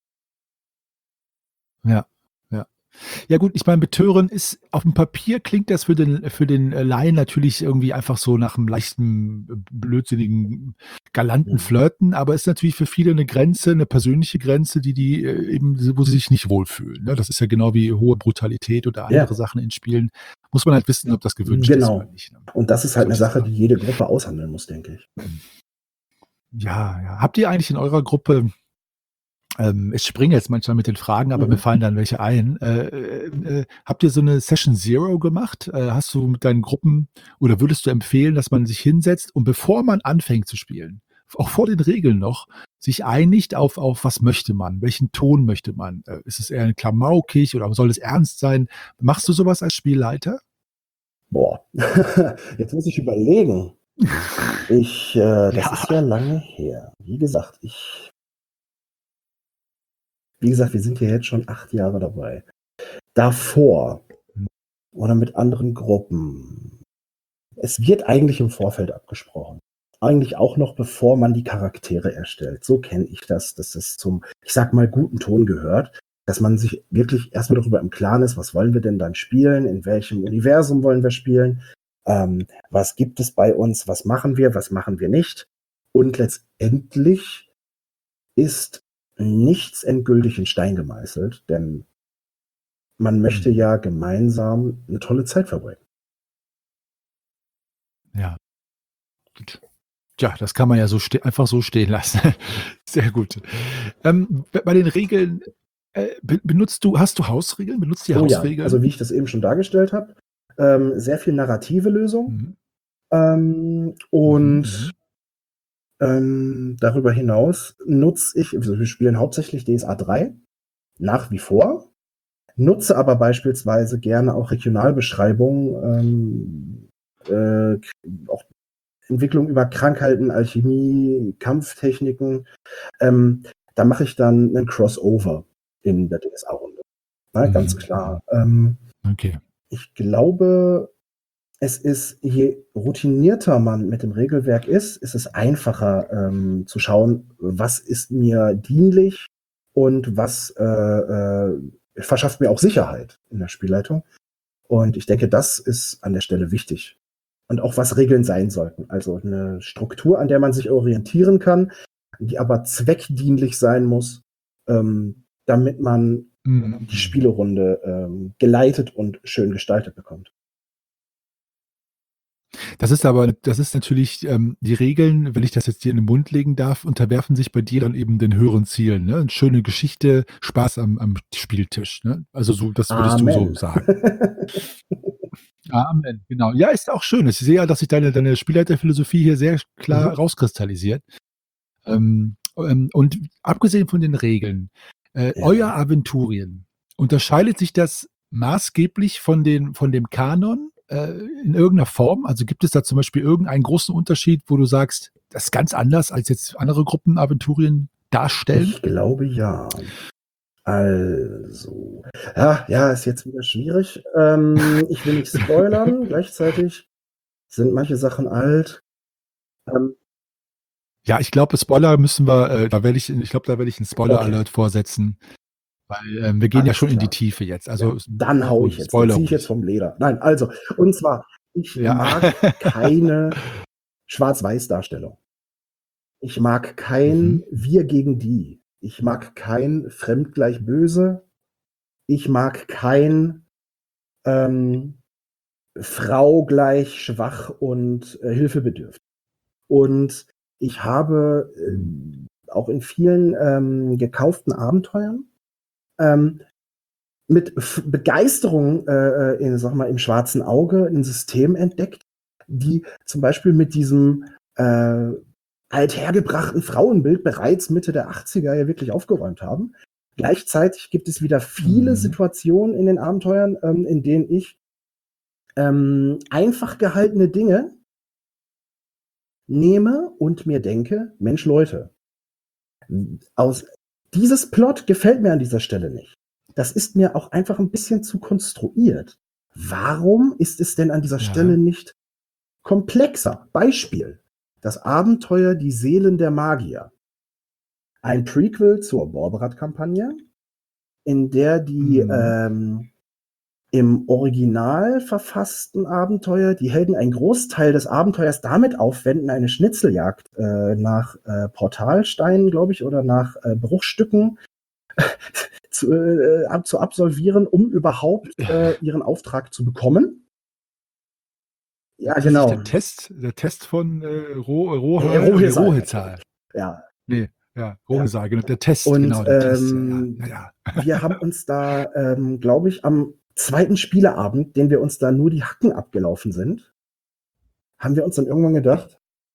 Ja, ja. Ja gut, ich meine, Betören ist aufm Papier klingt das für den für den, äh, Laien natürlich irgendwie einfach so nach 'm leichten, b blödsinnigen, galanten Mhm. Flirten, aber ist natürlich für viele 'ne Grenze, 'ne persönliche Grenze, die die, äh, eben wo sie sich nicht wohlfühlen, ne? Das ist ja genau wie hohe Brutalität oder andere Ja. Sachen in Spielen. Muss man halt wissen, ob das gewünscht ist oder Genau. nicht, ne? Und das ist halt So 'ne ist es Sache, die da. jede Gruppe aushandeln muss, denke ich. Ja, ja. Habt ihr eigentlich in eurer Gruppe ähm, ich springe jetzt manchmal mit den Fragen, aber mir Mhm. fallen dann welche ein. Äh, äh, äh, habt ihr so 'ne Session Zero gemacht? Äh, hast du mit deinen Gruppen oder würdest du empfehlen, dass man sich hinsetzt und bevor man anfängt zu spielen, auch vor den Regeln noch, sich einigt auf auf was möchte man? Welchen Ton möchte man? Äh, ist es eher klamaukig oder soll es ernst sein? Machst du so was als Spielleiter? Boah, jetzt muss ich überlegen. Ich, äh das ist ja Ja. lange her. Wie gesagt, ich wie gesagt, wir sind ja jetzt schon acht Jahre dabei. Davor Hm. oder mit anderen Gruppen es wird eigentlich im Vorfeld abgesprochen. Eigentlich auch noch bevor man die Charaktere erstellt. So kenne ich das, dass das zum, ich sage mal, guten Ton gehört, dass man sich wirklich erst mal darüber im Klaren ist: „Was wollen wir denn dann spielen? In welchem Universum wollen wir spielen? Ähm, was gibt es bei uns? Was machen wir? Was machen wir nicht?“ Und letztendlich ist nichts endgültig in Stein gemeißelt, denn man möchte Mhm. ja gemeinsam 'ne tolle Zeit verbringen. Ja. Gut. Tja, das kann man ja so ste einfach so stehen lassen. Sehr gut. Ähm, b bei den Regeln, äh, be benutzt du hast du Hausregeln? Benutzt ihr Oh ja, also Hausregeln? wie ich das eben schon dargestellt habe, ähm, sehr viel narrative Lösung. Mhm. Ähm, Mhm, und mhm. ähm, darüber hinaus nutze ich also wir spielen hauptsächlich DSA drei, nach wie vor, nutze aber beispielsweise gerne auch Regionalbeschreibungen, ähm, äh, k auch Entwicklung über Krankheiten, Alchemie, Kampftechniken. Ähm, da mache ich dann 'nen Crossover in der DSA-Runde, ne, ganz Mhm, klar. mhm. Ähm, Okay. ich glaube, es ist je routinierter man mit dem Regelwerk ist, ist es einfacher, ähm, zu schauen, was ist mir dienlich und was, äh, äh, verschafft mir auch Sicherheit in der Spielleitung. Und ich denke, das ist an der Stelle wichtig. Und auch was Regeln sein sollten. Also 'ne Struktur, an der man sich orientieren kann, die aber zweckdienlich sein muss, ähm, damit man Mhm, die mhm. Spielerunde, ähm, geleitet und schön gestaltet bekommt. Das ist aber das ist natürlich ähm, die Regeln, wenn ich das jetzt dir in den Mund legen darf, unterwerfen sich bei dir dann eben den höheren Zielen, ne? Schöne Geschichte, Spaß am am Spieltisch, ne? Also so das würdest du so Amen. sagen. Amen, genau. Ja, ist auch schön. Ich sehe ja, dass sich deine deine Spielleiterphilosophie hier sehr klar Mhm. rauskristallisiert. Ähm, ähm, und abgesehen von den Regeln, äh, euer Ja. Aventurien, unterscheidet sich das maßgeblich von den von dem Kanon, äh, in irgend 'ner Form? Also, gibt es da zum Beispiel irgendeinen großen Unterschied, wo du sagst: „Das ist ganz anders, als jetzt andere Gruppen Aventurien darstellen?“ Ich glaube, ja. Also, ja, ja, ist jetzt wieder schwierig. Ähm, ich will nicht spoilern, gleichzeitig sind manche Sachen alt. Ähm Ja, ich glaube, Spoiler müssen wir äh, da werde ich ich glaube, da werde ich 'n Spoiler Okay. Alert vorsetzen, weil, ähm, wir gehen ja Alles schon in die klar. Tiefe jetzt. Ja, Also, s dann haue ich jetzt, dann Spoiler ziehe ich jetzt ruhig. vom Leder. Nein, also, und zwar, ich Ja. mag keine Schwarz-Weiß-Darstellung. Ich mag kein Mhm. Wir gegen die. Ich mag kein Fremd gleich böse. Ich mag kein, ähm, Frau gleich schwach und, äh, hilfebedürftig. Und ich habe äh, auch in vielen ähm, gekauften Abenteuern ähm, mit F- Begeisterung äh, in, sag mal, im schwarzen Auge ein System entdeckt, die zum Beispiel mit diesem äh, althergebrachten Frauenbild bereits Mitte der achtziger ja wirklich aufgeräumt haben. Gleichzeitig gibt es wieder viele Mhm. Situationen in den Abenteuern, ähm, in denen ich ähm, einfach gehaltene Dinge nehme und mir denke, Mensch Leute, aus dieses Plot gefällt mir an dieser Stelle nicht. Das ist mir auch einfach ein bisschen zu konstruiert. Warum ist es denn an dieser Ja. Stelle nicht komplexer? Beispiel: Das Abenteuer Die Seelen der Magier. Ein Prequel zur Borberat-Kampagne, in der die Mhm. ähm, im Original verfassten Abenteuer die Helden einen Großteil des Abenteuers damit aufwenden, eine Schnitzeljagd äh, nach äh, Portalsteinen, glaube ich, oder nach äh, Bruchstücken zu, äh, ab- zu absolvieren, um überhaupt äh, ihren Auftrag zu bekommen. Ja, Ist das nicht genau. der Test, der Test von äh, Ro Roha, Äh, nee, Rohesal. Rohezal. Ja. Nee, ja, Rohesal, genau. Der Test, Und genau, der Test. Ja, ja, ähm, ja, ja. wir haben uns da, ähm, glaube ich, am zweiten Spieleabend, den wir uns da nur die Hacken abgelaufen sind, haben wir uns dann irgendwann gedacht,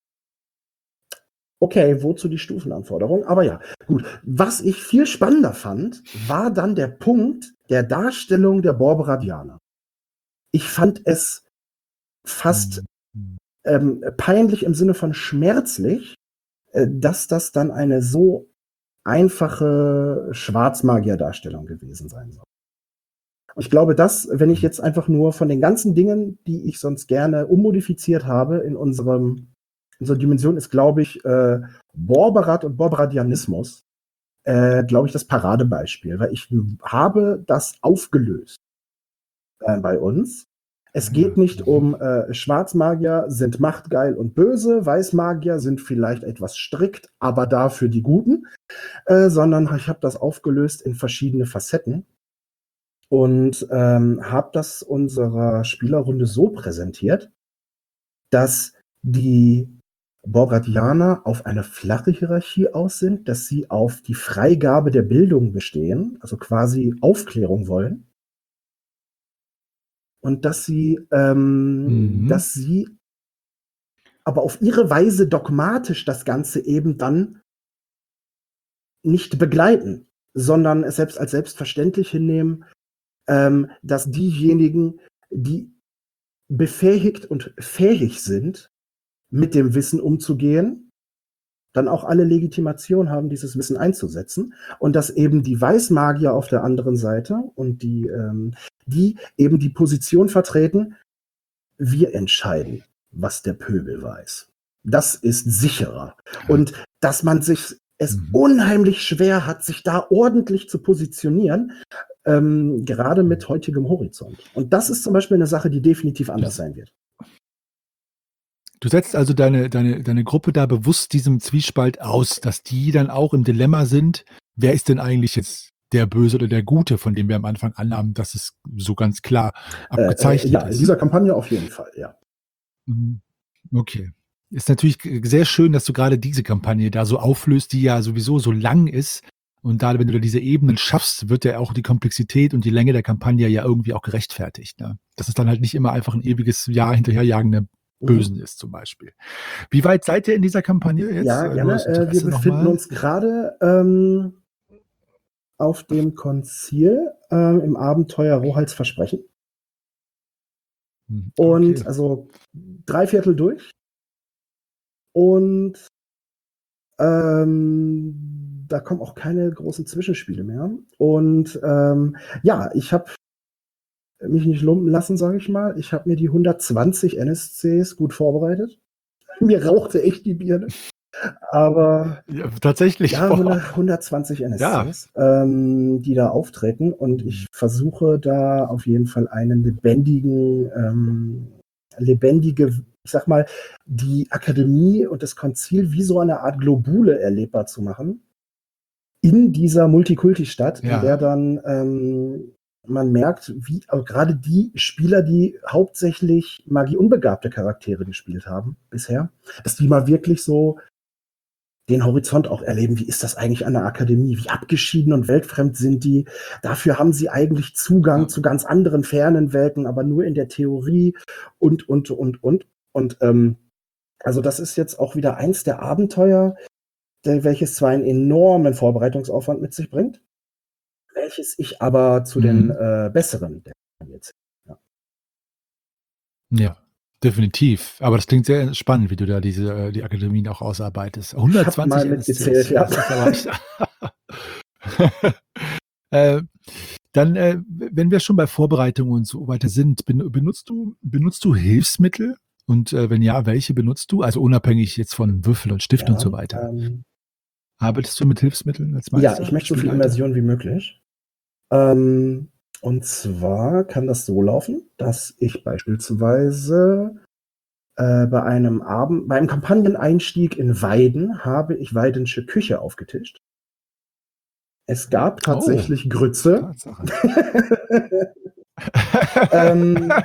okay, wozu die Stufenanforderung? Aber ja, gut. Was ich viel spannender fand, war dann der Punkt der Darstellung der Borberadianer. Ich fand es fast Mhm. ähm, peinlich im Sinne von schmerzlich, äh, dass das dann eine so einfache Schwarzmagier-Darstellung gewesen sein soll. Ich glaube, dass, wenn ich jetzt einfach nur von den ganzen Dingen, die ich sonst gerne ummodifiziert habe in unserem in unserer Dimension, ist, glaube ich, äh, Borberat und Borberadianismus, äh, glaube ich, das Paradebeispiel, weil ich habe das aufgelöst äh, bei uns. Es Ah, geht ja. nicht Mhm. um äh, Schwarzmagier sind machtgeil und böse, Weißmagier sind vielleicht etwas strikt, aber dafür die Guten, äh, sondern ich habe das aufgelöst in verschiedene Facetten und ähm, habe das unserer Spielerrunde so präsentiert, dass die Borgadianer auf eine flache Hierarchie aus sind, dass sie auf die Freigabe der Bildung bestehen, also quasi Aufklärung wollen, und dass sie, ähm, Mhm. dass sie aber auf ihre Weise dogmatisch das Ganze eben dann nicht begleiten, sondern es selbst als selbstverständlich hinnehmen, ähm, dass diejenigen, die befähigt und fähig sind, mit dem Wissen umzugehen, dann auch alle Legitimation haben, dieses Wissen einzusetzen. Und dass eben die Weißmagier auf der anderen Seite und die, ähm, die eben die Position vertreten, wir entscheiden, was der Pöbel weiß. Das ist sicherer. Und dass man sich es Mhm. unheimlich schwer hat, sich da ordentlich zu positionieren, ähm, gerade mit heutigem Horizont. Und das ist zum Beispiel eine Sache, die definitiv anders sein wird. Du setzt also deine, deine, deine Gruppe da bewusst diesem Zwiespalt aus, dass die dann auch im Dilemma sind, wer ist denn eigentlich jetzt der Böse oder der Gute, von dem wir am Anfang annahmen, dass es so ganz klar Äh, äh, abgezeichnet ja, in ist. dieser Kampagne auf jeden Fall, ja. Mhm. Okay. Ist natürlich g- sehr schön, dass du gerade diese Kampagne da so auflöst, die ja sowieso so lang ist. Und da, wenn du da diese Ebenen schaffst, wird ja auch die Komplexität und die Länge der Kampagne ja irgendwie auch gerechtfertigt. Ne? Dass es dann halt nicht immer einfach ein ewiges Jahr hinterherjagende Bösen Mhm. ist, zum Beispiel. Wie weit seid ihr in dieser Kampagne jetzt? Ja, Äh, Nur gerne. aus Äh, wir Interesse befinden nochmal. uns gerade ähm, auf dem Konzil ähm, im Abenteuer Rohalds Versprechen. Hm, okay. Und also drei Viertel durch. Und ähm, da kommen auch keine großen Zwischenspiele mehr. Und ähm, ja, ich habe mich nicht lumpen lassen, sage ich mal. Ich habe mir die hundertzwanzig N S Cs gut vorbereitet. Mir rauchte echt die Birne. Aber Ja, tatsächlich. ja, Boah. hundertzwanzig N S Ja. Cs, ähm, die da auftreten. Und Mhm. ich versuche da auf jeden Fall einen lebendigen, ähm, lebendige, ich sag mal, die Akademie und das Konzil wie so eine Art Globule erlebbar zu machen. In dieser Multikulti-Stadt, in der Ja. dann ähm, man merkt, wie also gerade die Spieler, die hauptsächlich magieunbegabte Charaktere gespielt haben bisher, dass die mal wirklich so den Horizont auch erleben. Wie ist das eigentlich an der Akademie? Wie abgeschieden und weltfremd sind die? Dafür haben sie eigentlich Zugang Ja. zu ganz anderen fernen Welten, aber nur in der Theorie und, und, und, und. Und ähm, also das ist jetzt auch wieder eins der Abenteuer, der, welches zwar einen enormen Vorbereitungsaufwand mit sich bringt, welches ich aber zu den Mhm. äh, besseren der jetzt. Ja. Ja, definitiv. Aber das klingt sehr spannend, wie du da diese äh, die Akademien auch ausarbeitest. Ich habe mal hundertzwanzig N S Cs, mitgezählt, ja. das ist aber echt äh, dann, äh, wenn wir schon bei Vorbereitungen und so weiter sind, ben benutzt du benutzt du Hilfsmittel? Und, äh, wenn ja, welche benutzt du? Also, unabhängig jetzt von Würfel und Stift und Ja, so weiter. ähm, Arbeitest du mit Hilfsmitteln als ja, ich Meister, möchte so viel Spielleiter? Immersion wie möglich. Ähm, und zwar kann das so laufen, dass ich beispielsweise äh, bei einem Abend, bei einem Kampagneneinstieg in Weiden habe ich weidensche Küche aufgetischt. Es gab Oh, tatsächlich Grütze. Tatsache. ähm,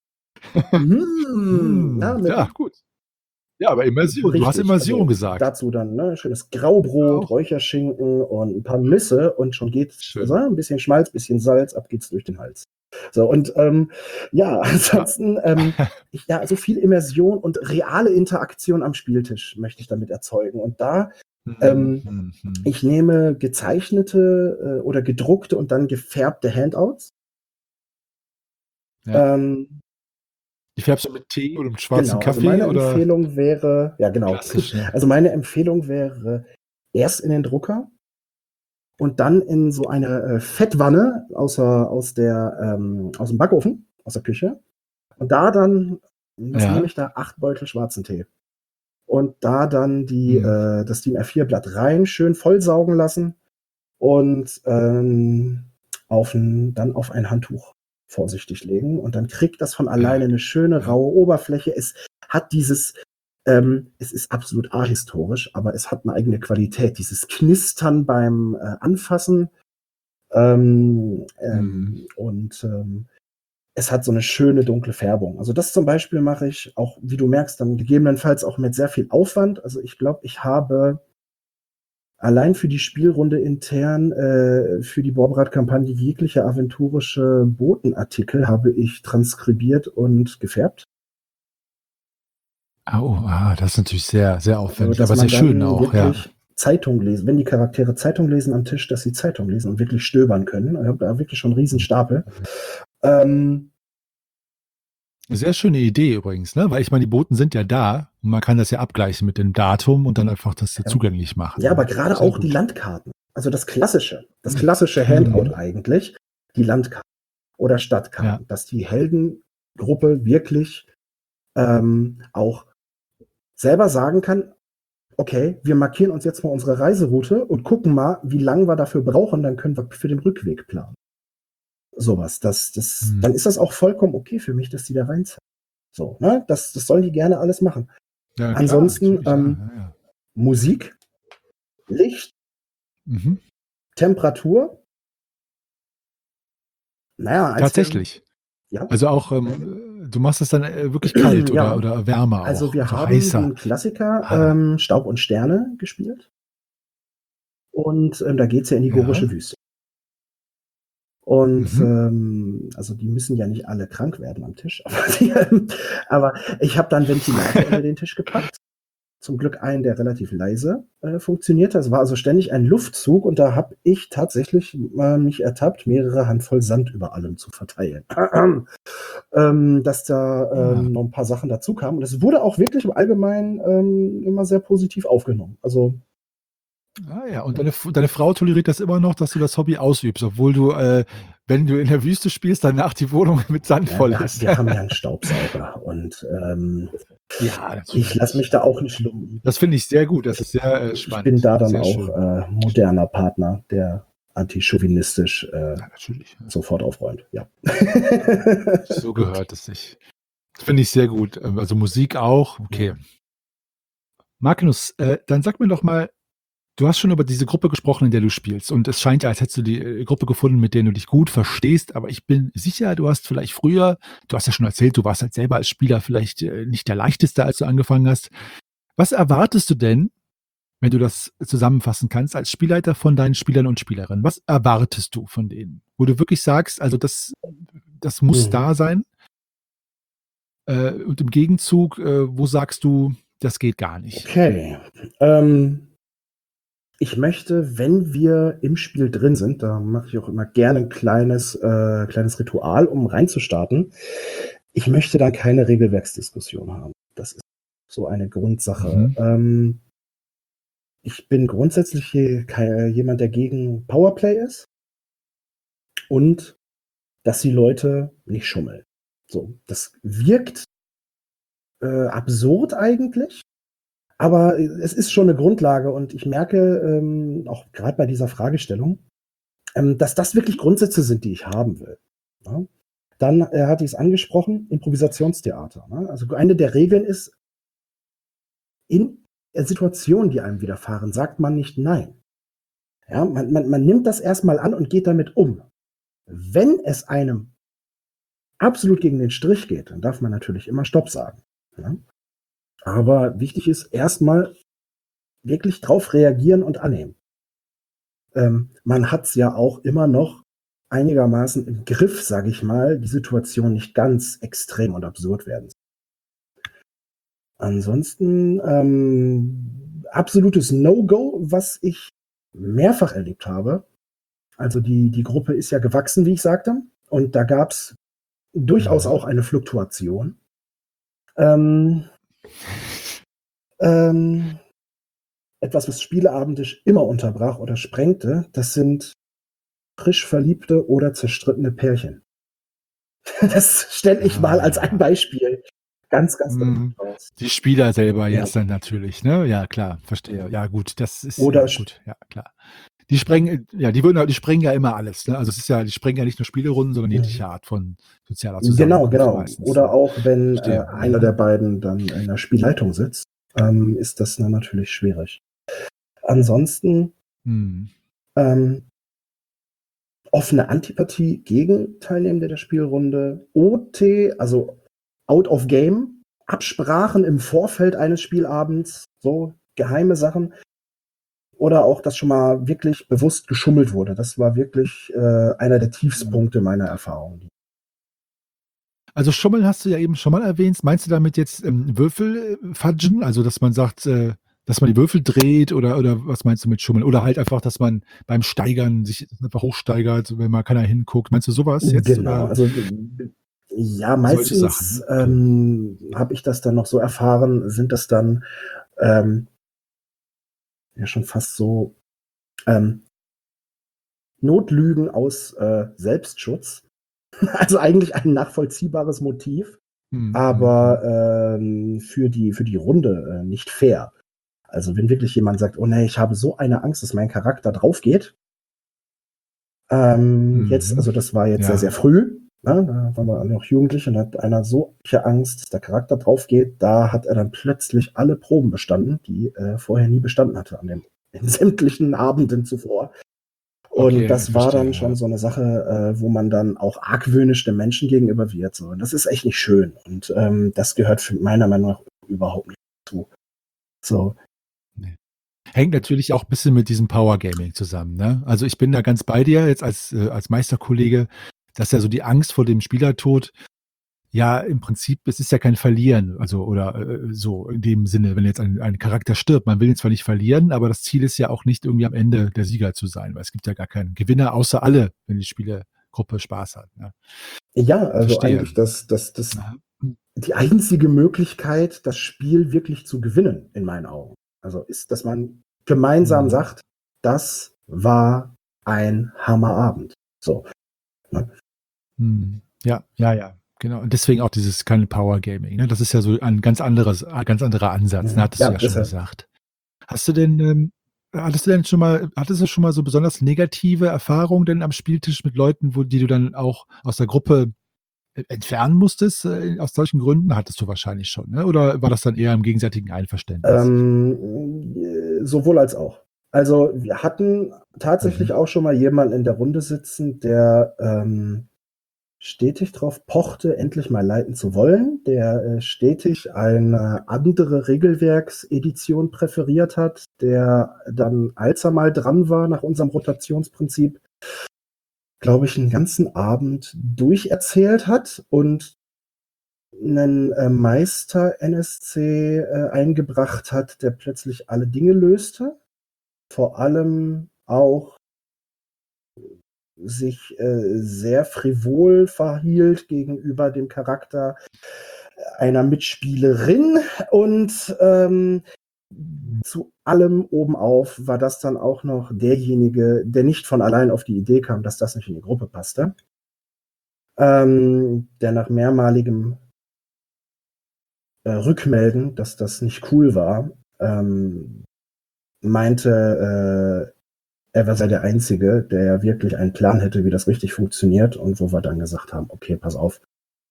mm, Hm, ja, mit, ja, gut. Ja, aber Immersion. Du hast richtig. Immersion Also gesagt. dazu dann ne, schönes Graubrot, Auch Räucherschinken und ein paar Nüsse und schon geht's. Also schön. ein bisschen Schmalz, ein bisschen Salz, ab geht's durch den Hals. So, und ähm, ja, Ja. ansonsten, ähm, ich, ja, so viel Immersion und reale Interaktion am Spieltisch möchte ich damit erzeugen. Und da, ähm, Mhm, mhm. ich nehme gezeichnete äh, oder gedruckte und dann gefärbte Handouts. Ja. Ähm, Die färbst du mit Tee oder mit schwarzem genau, also Kaffee meine oder Empfehlung wäre, ja genau, klassisch, ne? also meine Empfehlung wäre erst in den Drucker und dann in so eine äh, Fettwanne außer, aus, der, ähm, aus dem Backofen, aus der Küche. Und da dann, was nehme Ja. ich da? Acht Beutel schwarzen Tee. Und da dann die, Mhm. äh, das DIN A vier Blatt rein, schön vollsaugen lassen und ähm, auf ein, dann auf ein Handtuch vorsichtig legen. Und dann kriegt das von alleine Ja, eine schöne ja. raue Oberfläche. Es hat dieses, ähm, es ist absolut ahistorisch, aber es hat eine eigene Qualität. Dieses Knistern beim äh, Anfassen ähm, Mhm. ähm, und ähm, es hat so eine schöne dunkle Färbung. Also das zum Beispiel mache ich auch, wie du merkst, dann gegebenenfalls auch mit sehr viel Aufwand. Also ich glaube, ich habe allein für die Spielrunde intern, äh, für die Borberat-Kampagne jegliche aventurische Botenartikel habe ich transkribiert und gefärbt. Oh, ah, das ist natürlich sehr, sehr Also, aufwendig, dass aber sehr man schön dann auch, ja. wirklich Zeitung lesen, wenn die Charaktere Zeitung lesen am Tisch, dass sie Zeitung lesen und wirklich stöbern können. Ich habe da wirklich schon einen riesen Stapel. Ähm, Sehr schöne Idee übrigens, ne? Weil ich meine, die Boten sind ja da und man kann das ja abgleichen mit dem Datum und dann einfach das ja. zugänglich machen, ja, aber ne? gerade Sehr auch die gut. Landkarten. Also das klassische, das klassische Mhm. Handout eigentlich, die Landkarten oder Ja. Stadtkarten, dass die Heldengruppe wirklich ähm, auch selber sagen kann, okay, wir markieren uns jetzt mal unsere Reiseroute und gucken mal, wie lange wir dafür brauchen, dann können wir für den Rückweg planen. Sowas. Das, das, Mhm. dann ist das auch vollkommen okay für mich, dass die da reinzahlen. So, ne? Das, das sollen die gerne alles machen. Ja, klar, Ansonsten natürlich, ja, ähm, ja, ja. Musik, Licht, Mhm. Temperatur. Naja, eins der, Tatsächlich. ja. Also auch, ähm, du machst es dann äh, wirklich kalt oder, ja, oder wärmer also auch, wir also haben heißer. den Klassiker Ah, ähm, Staub und Sterne gespielt. Und ähm, da geht es ja in die ja. Gorische Wüste. Und Mhm. ähm, also die müssen ja nicht alle krank werden am Tisch. Aber, die, ähm, aber ich habe dann Ventilator unter den Tisch gepackt. Zum Glück einen, der relativ leise äh, funktionierte. Es war also ständig ein Luftzug und da habe ich tatsächlich äh, mich ertappt, mehrere Handvoll Sand über allem zu verteilen. ähm, dass da Ah. ähm, noch ein paar Sachen dazu kamen. Und es wurde auch wirklich im Allgemeinen ähm, immer sehr positiv aufgenommen. Also Ah ja, und deine, F- deine Frau toleriert das immer noch, dass du das Hobby ausübst, obwohl du, äh, wenn du in der Wüste spielst, danach die Wohnung mit Sand ja, voll wir, ist. wir haben ja einen Staubsauger und ähm, Ja, ich lasse mich natürlich. da auch nicht lumpen. Das finde ich sehr gut. Das ist sehr äh, Ich bin spannend. da dann Sehr auch schön. äh, moderner Partner, der antichauvinistisch äh, Ja, natürlich. Ja. sofort aufräumt. Ja. So Gut. gehört es sich. Das finde ich sehr gut. Ähm, Also Musik auch. Okay. Magnus, äh, dann sag mir doch mal, du hast schon über diese Gruppe gesprochen, in der du spielst. Und es scheint ja, als hättest du die äh, Gruppe gefunden, mit der du dich gut verstehst. Aber ich bin sicher, du hast vielleicht früher, du hast ja schon erzählt, du warst halt selber als Spieler vielleicht äh, nicht der leichteste, als du angefangen hast. Was erwartest du denn wenn du das zusammenfassen kannst, als Spielleiter von deinen Spielern und Spielerinnen? Was erwartest du von denen? Wo du wirklich sagst, also das, das muss Mhm. da sein. Äh, und im Gegenzug, äh, wo sagst du, das geht gar nicht? Okay. Ähm, ich möchte, wenn wir im Spiel drin sind, da mache ich auch immer gerne ein kleines, äh, kleines Ritual, um reinzustarten. Ich möchte da keine Regelwerksdiskussion haben. Das ist so eine Grundsache. Mhm. Ähm, ich bin grundsätzlich je- kei- jemand, der gegen Powerplay ist und dass die Leute nicht schummeln. So, das wirkt äh, absurd eigentlich, aber es ist schon eine Grundlage und ich merke, ähm, auch gerade bei dieser Fragestellung, ähm, dass das wirklich Grundsätze sind, die ich haben will. Ja? Dann äh, hatte ich es angesprochen, Improvisationstheater. Ne? Also eine der Regeln ist, in Situationen, die einem widerfahren, sagt man nicht nein. Ja, man, man, man nimmt das erstmal an und geht damit um. Wenn es einem absolut gegen den Strich geht, dann darf man natürlich immer Stopp sagen. Ja? Aber wichtig ist erstmal wirklich drauf reagieren und annehmen. Ähm, man hat es ja auch immer noch einigermaßen im Griff, sage ich mal, die Situation nicht ganz extrem und absurd werden. Ansonsten ähm, absolutes No-Go, was ich mehrfach erlebt habe. Also die, die Gruppe ist ja gewachsen, wie ich sagte, und da gab es durchaus Mhm. auch eine Fluktuation. Ähm, ähm, etwas, was Spieleabende immer unterbrach oder sprengte, das sind frisch verliebte oder zerstrittene Pärchen. Das stelle ich mal als ein Ah. Beispiel ganz, ganz deutlich Mhm. raus. Die Spieler selber Ja. jetzt dann natürlich, ne? Ja, klar, verstehe. Ja, gut, das ist Oder ja sch- gut, ja, klar. Die sprengen, ja, die würden, die sprengen ja immer alles, ne? Also es ist ja, die sprengen ja nicht nur Spielerunden, sondern Mhm. jegliche Art von sozialer Genau, Zusammenkunft genau. meistens, Oder ne? auch wenn äh, Verstehe. einer Mhm. der beiden dann in der Spielleitung sitzt, ähm, ist das dann natürlich schwierig. Ansonsten Mhm. ähm, offene Antipathie gegen Teilnehmende der Spielrunde, O T, also out of game, Absprachen im Vorfeld eines Spielabends, so geheime Sachen. Oder auch, dass schon mal wirklich bewusst geschummelt wurde. Das war wirklich äh, einer der Tiefstpunkte meiner Erfahrung. Also Schummeln hast du ja eben schon mal erwähnt. Meinst du damit jetzt ähm, Würfel äh, fudgen? Also dass man sagt, äh, dass man die Würfel dreht oder, oder was meinst du mit Schummeln? Oder halt einfach, dass man beim Steigern sich einfach hochsteigert, wenn mal keiner hinguckt. Meinst du sowas jetzt? Genau, Oder also ja, solche Sachen? meistens Ne? Okay. ähm, habe ich das dann noch so erfahren, sind das dann ähm, ja schon fast so ähm, Notlügen aus äh, Selbstschutz. Also eigentlich ein nachvollziehbares Motiv, Mhm, mhm, mhm. aber ähm, für die, für die Runde äh, nicht fair. Also wenn wirklich jemand sagt, oh nee, ich habe so eine Angst, dass mein Charakter drauf geht. Ähm, jetzt, Mhm. also das war jetzt sehr, sehr Ja. früh. Ne? Da waren wir alle noch jugendlich und hat einer solche Angst, dass der Charakter drauf geht. Da hat er dann plötzlich alle Proben bestanden, die er vorher nie bestanden hatte an den in sämtlichen Abenden zuvor. Und Okay, ich das war verstehe, dann schon ja. so eine Sache, äh, wo man dann auch argwöhnisch dem Menschen gegenüber wird. So. Und das ist echt nicht schön. Und ähm, das gehört für meiner Meinung nach überhaupt nicht dazu. So. Ne. Hängt natürlich auch ein bisschen mit diesem Power Gaming zusammen, ne? Also, ich bin da ganz bei dir jetzt als äh, als Meisterkollege, dass ja so die Angst vor dem Spielertod ja im Prinzip es ist ja kein Verlieren, also oder, äh, so in dem Sinne, wenn jetzt ein ein Charakter stirbt. Man will ihn zwar nicht verlieren, aber das Ziel ist ja auch nicht irgendwie am Ende der Sieger zu sein, weil es gibt ja gar keinen Gewinner außer alle, wenn die Spielergruppe Spaß hat, ne? Ja, also Verstehe. eigentlich das, das, das Aha. Hm. die einzige Möglichkeit, das Spiel wirklich zu gewinnen, in meinen Augen. Also ist, dass man gemeinsam Mhm. sagt, das war ein Hammerabend. So. Ne? Mhm. Ja, ja, ja, genau. Und deswegen auch dieses keine Power Gaming, ne? Das ist ja so ein ganz anderes ein ganz anderer Ansatz, ne, Ja, hattest ja, du ja schon deshalb. gesagt. Hast du denn, ähm hattest du denn schon mal hattest du schon mal so besonders negative Erfahrungen denn am Spieltisch mit Leuten, wo die du dann auch aus der Gruppe e entfernen musstest, äh, aus solchen Gründen? Hattest du wahrscheinlich schon, ne? Oder war das dann eher im gegenseitigen Einverständnis? Ähm, äh, sowohl als auch. Also wir hatten Mhm. tatsächlich auch schon mal jemanden in der Runde sitzen, der ähm, stetig drauf pochte, endlich mal leiten zu wollen, der äh, stetig eine andere Regelwerksedition präferiert hat, der dann, als er mal dran war, nach unserem Rotationsprinzip, glaube ich, einen ganzen Abend durcherzählt hat und einen äh, Meister-N S C äh, eingebracht hat, der plötzlich alle Dinge löste, vor allem auch sich äh, sehr frivol verhielt gegenüber dem Charakter einer Mitspielerin und ähm, zu allem obenauf war das dann auch noch derjenige, der nicht von allein auf die Idee kam, dass das nicht in die Gruppe passte, ähm, der nach mehrmaligem äh, Rückmelden, dass das nicht cool war, ähm, meinte, äh, er sei der Einzige, der wirklich einen Plan hätte, wie das richtig funktioniert und wo wir dann gesagt haben, okay, pass auf.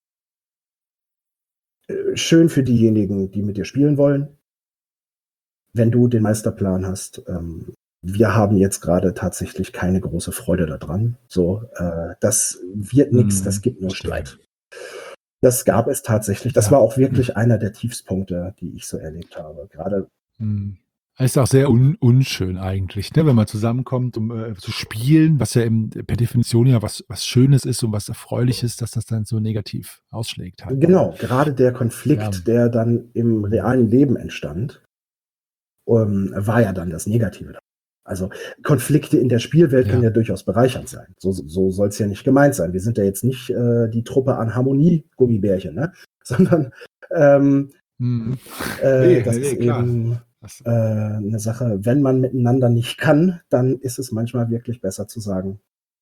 Äh, Schön für diejenigen, die mit dir spielen wollen, wenn du den Meisterplan hast. Ähm, wir haben jetzt gerade tatsächlich keine große Freude daran. So, äh, das wird nichts, das gibt nur Streit. Das gab es tatsächlich. Das Ja. war auch wirklich hm. einer der Tiefspunkte, die ich so erlebt habe. Gerade hm. Es ist auch sehr un unschön eigentlich, ne, wenn man zusammenkommt, um äh, zu spielen, was ja im, per Definition ja was, was Schönes ist und was Erfreuliches, dass das dann so negativ ausschlägt. Halt. Genau, gerade der Konflikt, ja. der dann im realen Leben entstand, um, war ja dann das Negative. Also Konflikte in der Spielwelt ja. können ja durchaus bereichernd sein. So, so soll es ja nicht gemeint sein. Wir sind ja jetzt nicht äh, die Truppe an Harmonie-Gummibärchen, ne? Sondern ähm, hm. äh, nee, das nee, ist klar. eben äh, eine Sache, wenn man miteinander nicht kann, dann ist es manchmal wirklich besser zu sagen,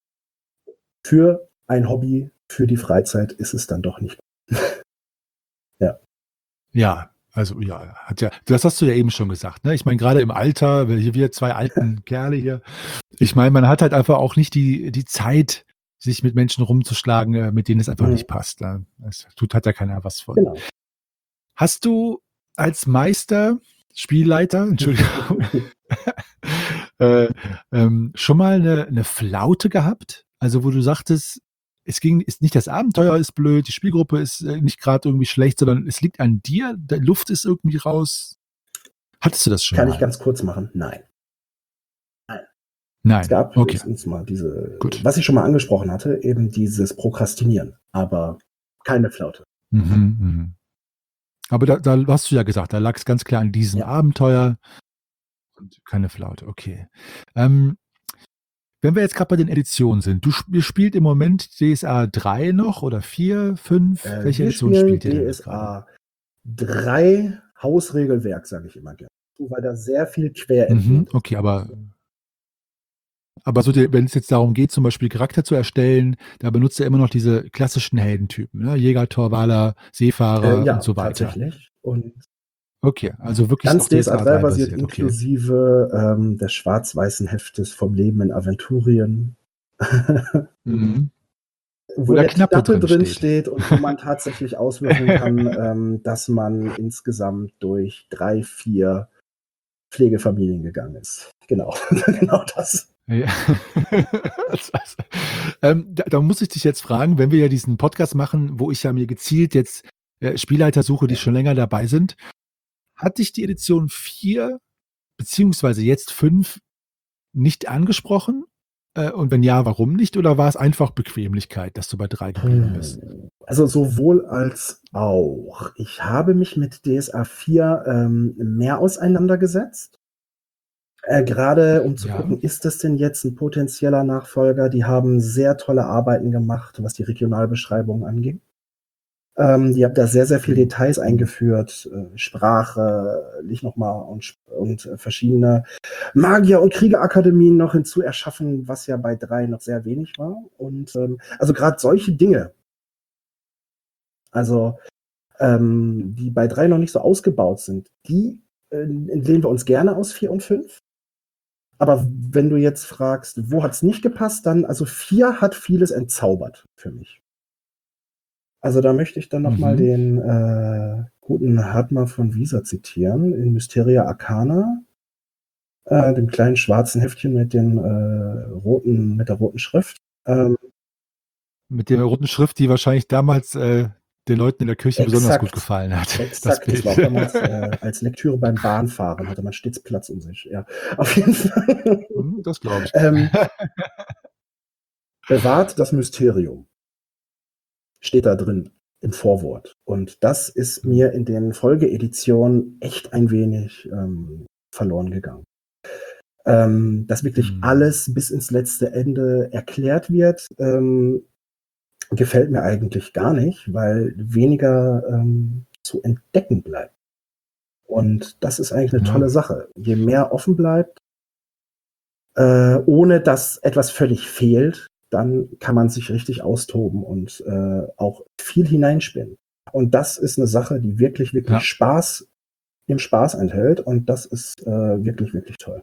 für ein Hobby, für die Freizeit ist es dann doch nicht. ja. Ja, also ja, hat ja, das hast du ja eben schon gesagt, ne? Ich meine, gerade im Alter, wir, wir zwei alten Kerle hier, ich meine, man hat halt einfach auch nicht die, die Zeit, sich mit Menschen rumzuschlagen, mit denen es einfach mhm. nicht passt. Es tut halt ja keiner was von. Genau. Hast du als Meister, Spielleiter, Entschuldigung, äh, ähm, schon mal eine, eine Flaute gehabt? Also wo du sagtest, es ging, ist nicht das Abenteuer ist blöd, die Spielgruppe ist nicht gerade irgendwie schlecht, sondern es liegt an dir, die Luft ist irgendwie raus. Hattest du das schon Kann mal? ich ganz kurz machen? Nein. Nein. Nein. Es gab okay. höchstens mal diese, Gut. was ich schon mal angesprochen hatte, eben dieses Prokrastinieren, aber keine Flaute. Mhm, mh. Aber da, da hast du ja gesagt, da lag es ganz klar an diesem ja. Abenteuer und keine Flaute, okay. Ähm, Wenn wir jetzt gerade bei den Editionen sind, du ihr spielt im Moment D S A drei noch oder vier, fünf? Äh, Welche wir Edition spielt ihr D S A drei Hausregelwerk, sage ich immer gerne. Weil da sehr viel quer mhm, okay, aber, aber so die, wenn es jetzt darum geht, zum Beispiel Charakter zu erstellen, da benutzt er immer noch diese klassischen Heldentypen, ne? Jäger, Torwaler, Seefahrer äh, ja, und so weiter. Tatsächlich. Und okay, also wirklich ganz D S A drei basiert, basiert, okay. inklusive ähm, des schwarz-weißen Heftes vom Leben in Aventurien. mhm. Wo der Knappe drin, drin steht. steht und wo man tatsächlich auswürfeln kann, ähm, dass man insgesamt durch drei, vier Pflegefamilien gegangen ist. Genau, genau das. Ja. ähm, da, da muss ich dich jetzt fragen, wenn wir ja diesen Podcast machen, wo ich ja mir gezielt jetzt äh, Spielleiter suche, die ja. schon länger dabei sind, hat dich die Edition vier beziehungsweise jetzt fünf nicht angesprochen? Äh, und wenn ja, warum nicht? Oder war es einfach Bequemlichkeit, dass du bei drei geblieben bist? Also sowohl als auch. Ich habe mich mit D S A vier ähm, mehr auseinandergesetzt. Äh, Gerade um zu ja. gucken, ist das denn jetzt ein potenzieller Nachfolger? Die haben sehr tolle Arbeiten gemacht, was die Regionalbeschreibung angeht. Ähm, die haben da sehr, sehr viele Details eingeführt, äh, Sprache, nicht nochmal und, und äh, verschiedene Magier- und Kriegerakademien noch hinzu erschaffen, was ja bei drei noch sehr wenig war. Und ähm, also gerade solche Dinge, also ähm, die bei drei noch nicht so ausgebaut sind, die äh, entlehnen wir uns gerne aus vier und fünf. Aber wenn du jetzt fragst, wo hat es nicht gepasst, dann, also vier hat vieles entzaubert für mich. Also da möchte ich dann nochmal mhm. den äh, guten Hartmar von Wieser zitieren, in Mysteria Arcana, äh, dem kleinen schwarzen Heftchen mit den äh, roten, mit der roten Schrift. Ähm, mit der roten Schrift, die wahrscheinlich damals äh, den Leuten in der Kirche Exakt, besonders gut gefallen hat. Exakt, das das, Bild. war auch damals äh, als Lektüre beim Bahnfahren, hatte man stets Platz um sich. Ja, auf jeden Fall. Das glaube ich. ähm, bewahrt das Mysterium. Steht da drin im Vorwort. Und das ist mir in den Folgeeditionen echt ein wenig ähm, verloren gegangen. Ähm, dass wirklich Hm. alles bis ins letzte Ende erklärt wird, ähm, gefällt mir eigentlich gar nicht, weil weniger ähm, zu entdecken bleibt. Und das ist eigentlich eine Ja. tolle Sache. Je mehr offen bleibt, äh, ohne dass etwas völlig fehlt, dann kann man sich richtig austoben und äh, auch viel hineinspinnen. Und das ist eine Sache, die wirklich, wirklich Ja. Spaß im Spaß enthält. Und das ist äh, wirklich, wirklich toll.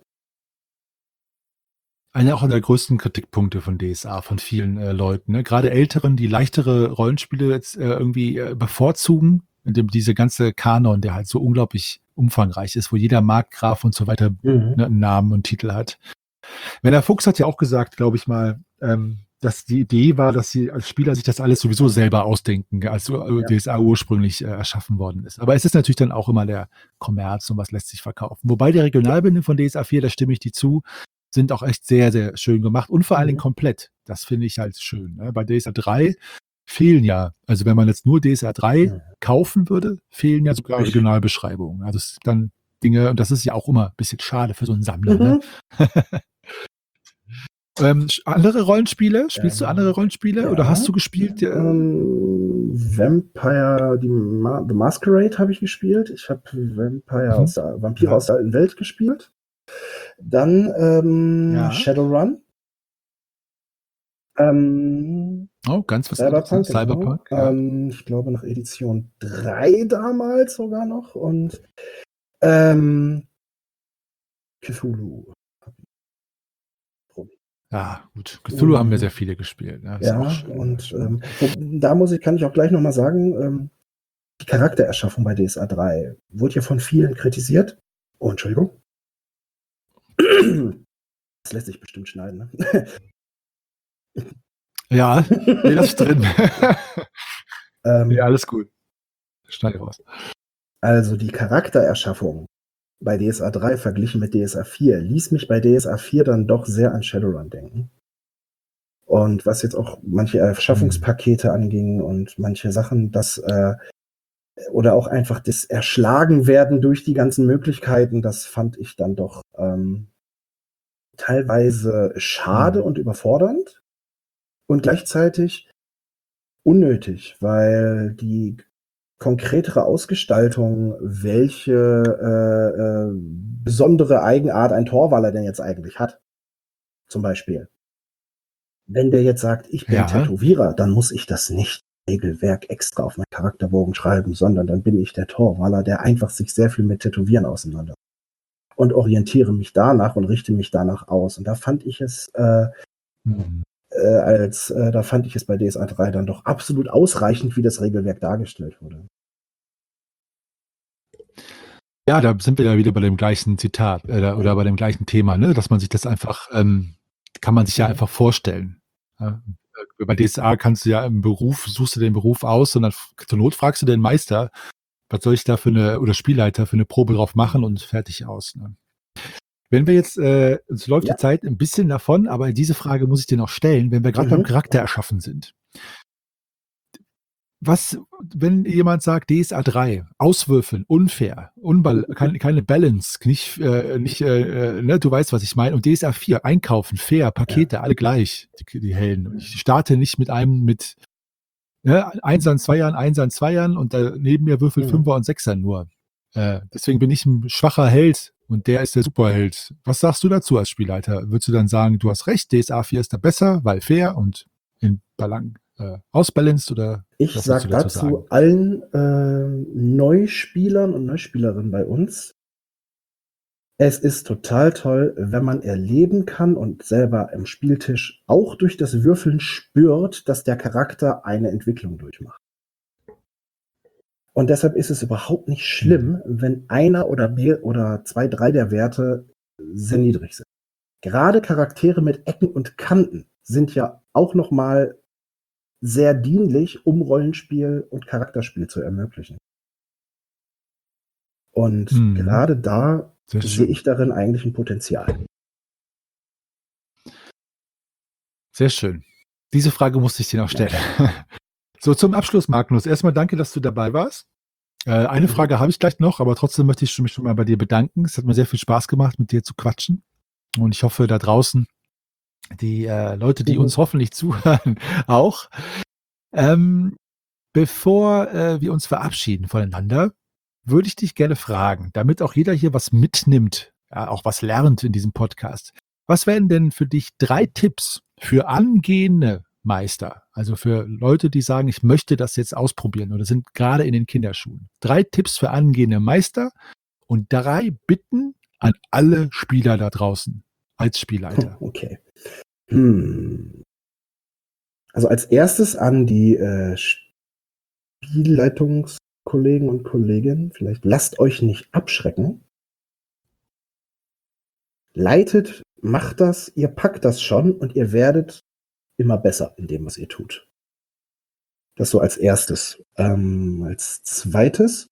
Einer auch der größten Kritikpunkte von D S A, von vielen äh, Leuten. Ne? Gerade Älteren, die leichtere Rollenspiele jetzt äh, irgendwie äh, bevorzugen, indem diese ganze Kanon, der halt so unglaublich umfangreich ist, wo jeder Markgraf und so weiter Mhm. ne, einen Namen und Titel hat. Werner Fuchs hat ja auch gesagt, glaube ich mal, ähm, dass die Idee war, dass sie als Spieler sich das alles sowieso selber ausdenken, als ja. D S A ursprünglich äh, erschaffen worden ist. Aber es ist natürlich dann auch immer der Kommerz und was lässt sich verkaufen. Wobei die Regionalbände von D S A vier, da stimme ich dir zu, sind auch echt sehr, sehr schön gemacht und vor allen Dingen komplett. Das finde ich halt schön. Ne? Bei D S A drei fehlen ja, also wenn man jetzt nur D S A drei ja. kaufen würde, fehlen ja sogar Regionalbeschreibungen. Also es sind dann Dinge, und das ist ja auch immer ein bisschen schade für so einen Sammler. Mhm. Ne? ähm, andere Rollenspiele? Spielst ähm, du andere Rollenspiele ja. oder hast du gespielt? Ähm, Vampire, die Ma- The Masquerade habe ich gespielt. Ich habe Vampire mhm. aus der Vampire ja. aus der alten Welt gespielt. Dann ähm, ja. Shadowrun. Ähm, oh, ganz was Cyberpunk. Genau. Cyberpunk ja. ähm, ich glaube nach Edition drei damals sogar noch. Und ähm, Cthulhu. Ja, gut. Cthulhu mhm. haben wir sehr viele gespielt. Ja, ja und ähm, da muss ich, kann ich auch gleich nochmal sagen, ähm, die Charaktererschaffung bei D S A drei wurde ja von vielen kritisiert. Oh, Entschuldigung. Das lässt sich bestimmt schneiden, ne? Ja, nee, das ist drin. ähm, ja, alles gut. Schneide raus. Also die Charaktererschaffung bei D S A drei verglichen mit D S A vier ließ mich bei D S A vier dann doch sehr an Shadowrun denken. Und was jetzt auch manche Erschaffungspakete mhm. anging und manche Sachen, das äh, oder auch einfach das Erschlagenwerden durch die ganzen Möglichkeiten, das fand ich dann doch ähm, teilweise schade mhm. und überfordernd und gleichzeitig unnötig, weil die konkretere Ausgestaltung, welche äh, äh, besondere Eigenart ein Torwaller denn jetzt eigentlich hat, zum Beispiel. Wenn der jetzt sagt, ich bin ja. Tätowierer, dann muss ich das nicht Regelwerk extra auf meinen Charakterbogen schreiben, sondern dann bin ich der Torwaller, der einfach sich sehr viel mit Tätowieren auseinander und orientiere mich danach und richte mich danach aus. Und da fand ich es äh, mhm. äh, als äh, da fand ich es bei D S A drei dann doch absolut ausreichend, wie das Regelwerk dargestellt wurde. Ja, da sind wir ja wieder bei dem gleichen Zitat äh, oder bei dem gleichen Thema, ne? Dass man sich das einfach, ähm, kann man sich ja einfach vorstellen. Ja? Bei D S A kannst du ja im Beruf, suchst du den Beruf aus und dann zur Not fragst du den Meister, was soll ich da für eine, oder Spielleiter für eine Probe drauf machen und fertig aus. Ne? Wenn wir jetzt, äh, uns läuft ja. die Zeit ein bisschen davon, aber diese Frage muss ich dir noch stellen, wenn wir gerade mhm. beim Charakter erschaffen sind. Was, wenn jemand sagt, D S A drei, auswürfeln, unfair, unbal keine, keine Balance, nicht, äh, nicht äh, ne, du weißt, was ich meine. Und D S A vier, einkaufen, fair, Pakete, ja. alle gleich, die, die hellen. Und ich starte nicht mit einem mit ne, Einsern, Zweiern, Einsern, Zweiern und da neben mir würfelt mhm. Fünfer und Sechser nur. Äh, deswegen bin ich ein schwacher Held und der ist der Superheld. Was sagst du dazu als Spielleiter? Würdest du dann sagen, du hast recht, D S A vier ist da besser, weil fair und in Balance? Äh, ausbalanced oder? Ich sage dazu, dazu allen äh, Neuspielern und Neuspielerinnen bei uns, es ist total toll, wenn man erleben kann und selber am Spieltisch auch durch das Würfeln spürt, dass der Charakter eine Entwicklung durchmacht. Und deshalb ist es überhaupt nicht schlimm, mhm. wenn einer oder mehr oder zwei, drei der Werte sehr niedrig sind. Gerade Charaktere mit Ecken und Kanten sind ja auch noch mal sehr dienlich, um Rollenspiel und Charakterspiel zu ermöglichen. Und Mhm. gerade da Sehr sehe schön. ich darin eigentlich ein Potenzial. Sehr schön. Diese Frage musste ich dir noch Ja, stellen. klar. So, zum Abschluss, Magnus. Erstmal danke, dass du dabei warst. Äh, eine Mhm. Frage habe ich gleich noch, aber trotzdem möchte ich mich schon mal bei dir bedanken. Es hat mir sehr viel Spaß gemacht, mit dir zu quatschen. Und ich hoffe, da draußen, die äh, Leute, die uns Mhm. hoffentlich zuhören, auch. Ähm, bevor äh, wir uns verabschieden voneinander, würde ich dich gerne fragen, damit auch jeder hier was mitnimmt, ja, auch was lernt in diesem Podcast. Was wären denn für dich drei Tipps für angehende Meister, also für Leute, die sagen, ich möchte das jetzt ausprobieren oder sind gerade in den Kinderschuhen? Drei Tipps für angehende Meister und drei Bitten an alle Spieler da draußen als Spielleiter. Okay. Hm. Also als erstes an die äh, Spielleitungskollegen und Kolleginnen, vielleicht lasst euch nicht abschrecken. Leitet, macht das, ihr packt das schon und ihr werdet immer besser in dem, was ihr tut. Das so als erstes. Ähm, als zweites,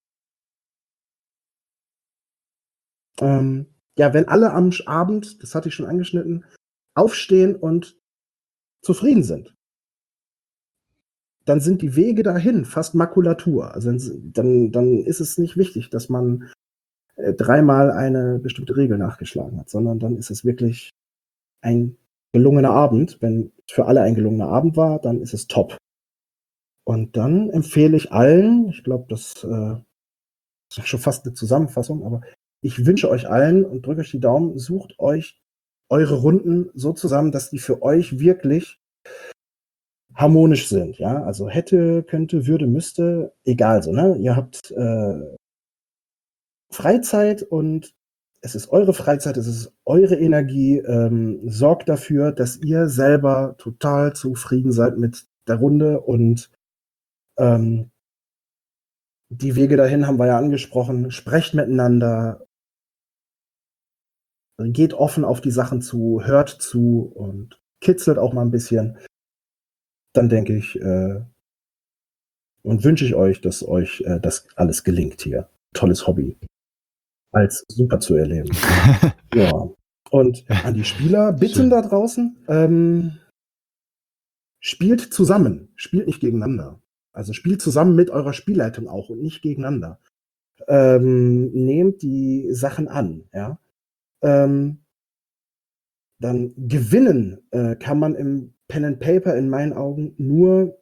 ähm, ja, wenn alle am Abend, das hatte ich schon angeschnitten, aufstehen und zufrieden sind, dann sind die Wege dahin fast Makulatur. Also dann, dann ist es nicht wichtig, dass man äh, dreimal eine bestimmte Regel nachgeschlagen hat, sondern dann ist es wirklich ein gelungener Abend. Wenn für alle ein gelungener Abend war, dann ist es top. Und dann empfehle ich allen, ich glaube, das äh, ist schon fast eine Zusammenfassung, aber ich wünsche euch allen und drücke euch die Daumen, sucht euch eure Runden so zusammen, dass die für euch wirklich harmonisch sind, ja, also hätte, könnte, würde, müsste, egal so, ne? Ihr habt äh, Freizeit und es ist eure Freizeit, es ist eure Energie, ähm, sorgt dafür, dass ihr selber total zufrieden seid mit der Runde und ähm, die Wege dahin haben wir ja angesprochen, sprecht miteinander, geht offen auf die Sachen zu, hört zu und kitzelt auch mal ein bisschen. Dann denke ich, äh, und wünsche ich euch, dass euch äh, das alles gelingt hier. Tolles Hobby. Als super zu erleben. Ja. Und an die Spieler bitten Schön. da draußen, ähm, spielt zusammen, spielt nicht gegeneinander. Also spielt zusammen mit eurer Spielleitung auch und nicht gegeneinander. Ähm, nehmt die Sachen an, ja. Ähm, dann gewinnen äh, kann man im Pen and Paper in meinen Augen nur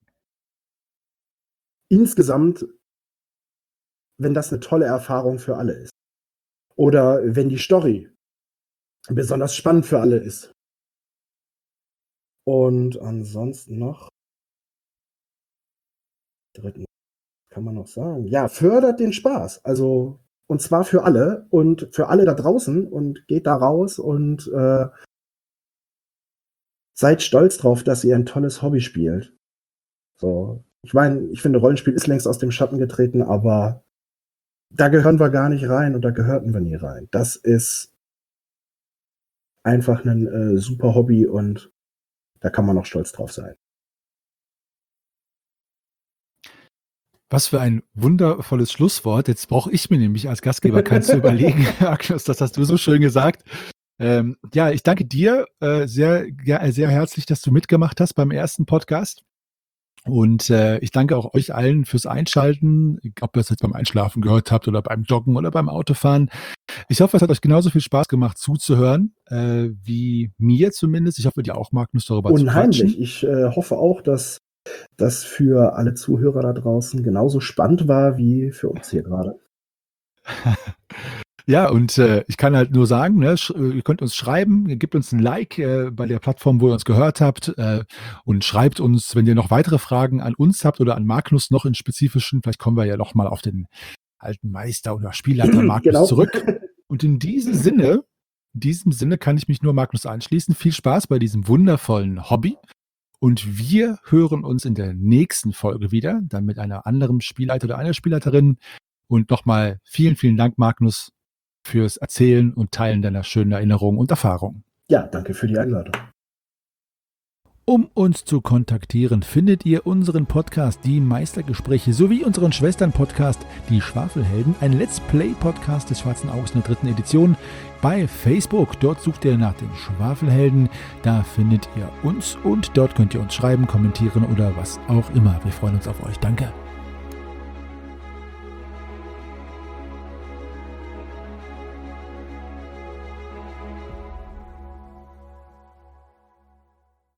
insgesamt, wenn das eine tolle Erfahrung für alle ist. Oder wenn die Story besonders spannend für alle ist. Und ansonsten noch, dritten, kann man noch sagen, ja, fördert den Spaß. Also, und zwar für alle und für alle da draußen und geht da raus und äh, seid stolz drauf, dass ihr ein tolles Hobby spielt. So, ich meine, ich finde, Rollenspiel ist längst aus dem Schatten getreten, aber da gehören wir gar nicht rein und da gehörten wir nie rein. Das ist einfach ein äh, super Hobby und da kann man auch stolz drauf sein. Was für ein wundervolles Schlusswort. Jetzt brauche ich mir nämlich als Gastgeber keins zu überlegen, Agnes, das hast du so schön gesagt. Ähm, ja, ich danke dir äh, sehr, ja, sehr herzlich, dass du mitgemacht hast beim ersten Podcast. Und äh, ich danke auch euch allen fürs Einschalten, ob ihr es jetzt beim Einschlafen gehört habt oder beim Joggen oder beim Autofahren. Ich hoffe, es hat euch genauso viel Spaß gemacht zuzuhören, äh, wie mir zumindest. Ich hoffe, dir auch, Magnus, darüber zu Unheimlich. quatschen. Ich äh, hoffe auch, dass das für alle Zuhörer da draußen genauso spannend war wie für uns hier gerade. Ja, und äh, ich kann halt nur sagen, ne, sch- äh, ihr könnt uns schreiben, ihr gebt uns ein Like äh, bei der Plattform, wo ihr uns gehört habt äh, und schreibt uns, wenn ihr noch weitere Fragen an uns habt oder an Magnus noch in spezifischen, vielleicht kommen wir ja noch mal auf den alten Meister oder Spielleiter Magnus Genau. zurück. Und in diesem Sinne, in diesem Sinne kann ich mich nur Magnus anschließen. Viel Spaß bei diesem wundervollen Hobby. Und wir hören uns in der nächsten Folge wieder, dann mit einer anderen Spielleiter oder einer Spielleiterin. Und nochmal vielen, vielen Dank, Magnus, fürs Erzählen und Teilen deiner schönen Erinnerungen und Erfahrungen. Ja, danke für die Einladung. Um uns zu kontaktieren, findet ihr unseren Podcast Die Meistergespräche sowie unseren Schwestern-Podcast Die Schwafelhelden, ein Let's Play-Podcast des Schwarzen Auges in der dritten Edition, bei Facebook. Dort sucht ihr nach den Schwafelhelden, da findet ihr uns und dort könnt ihr uns schreiben, kommentieren oder was auch immer. Wir freuen uns auf euch. Danke.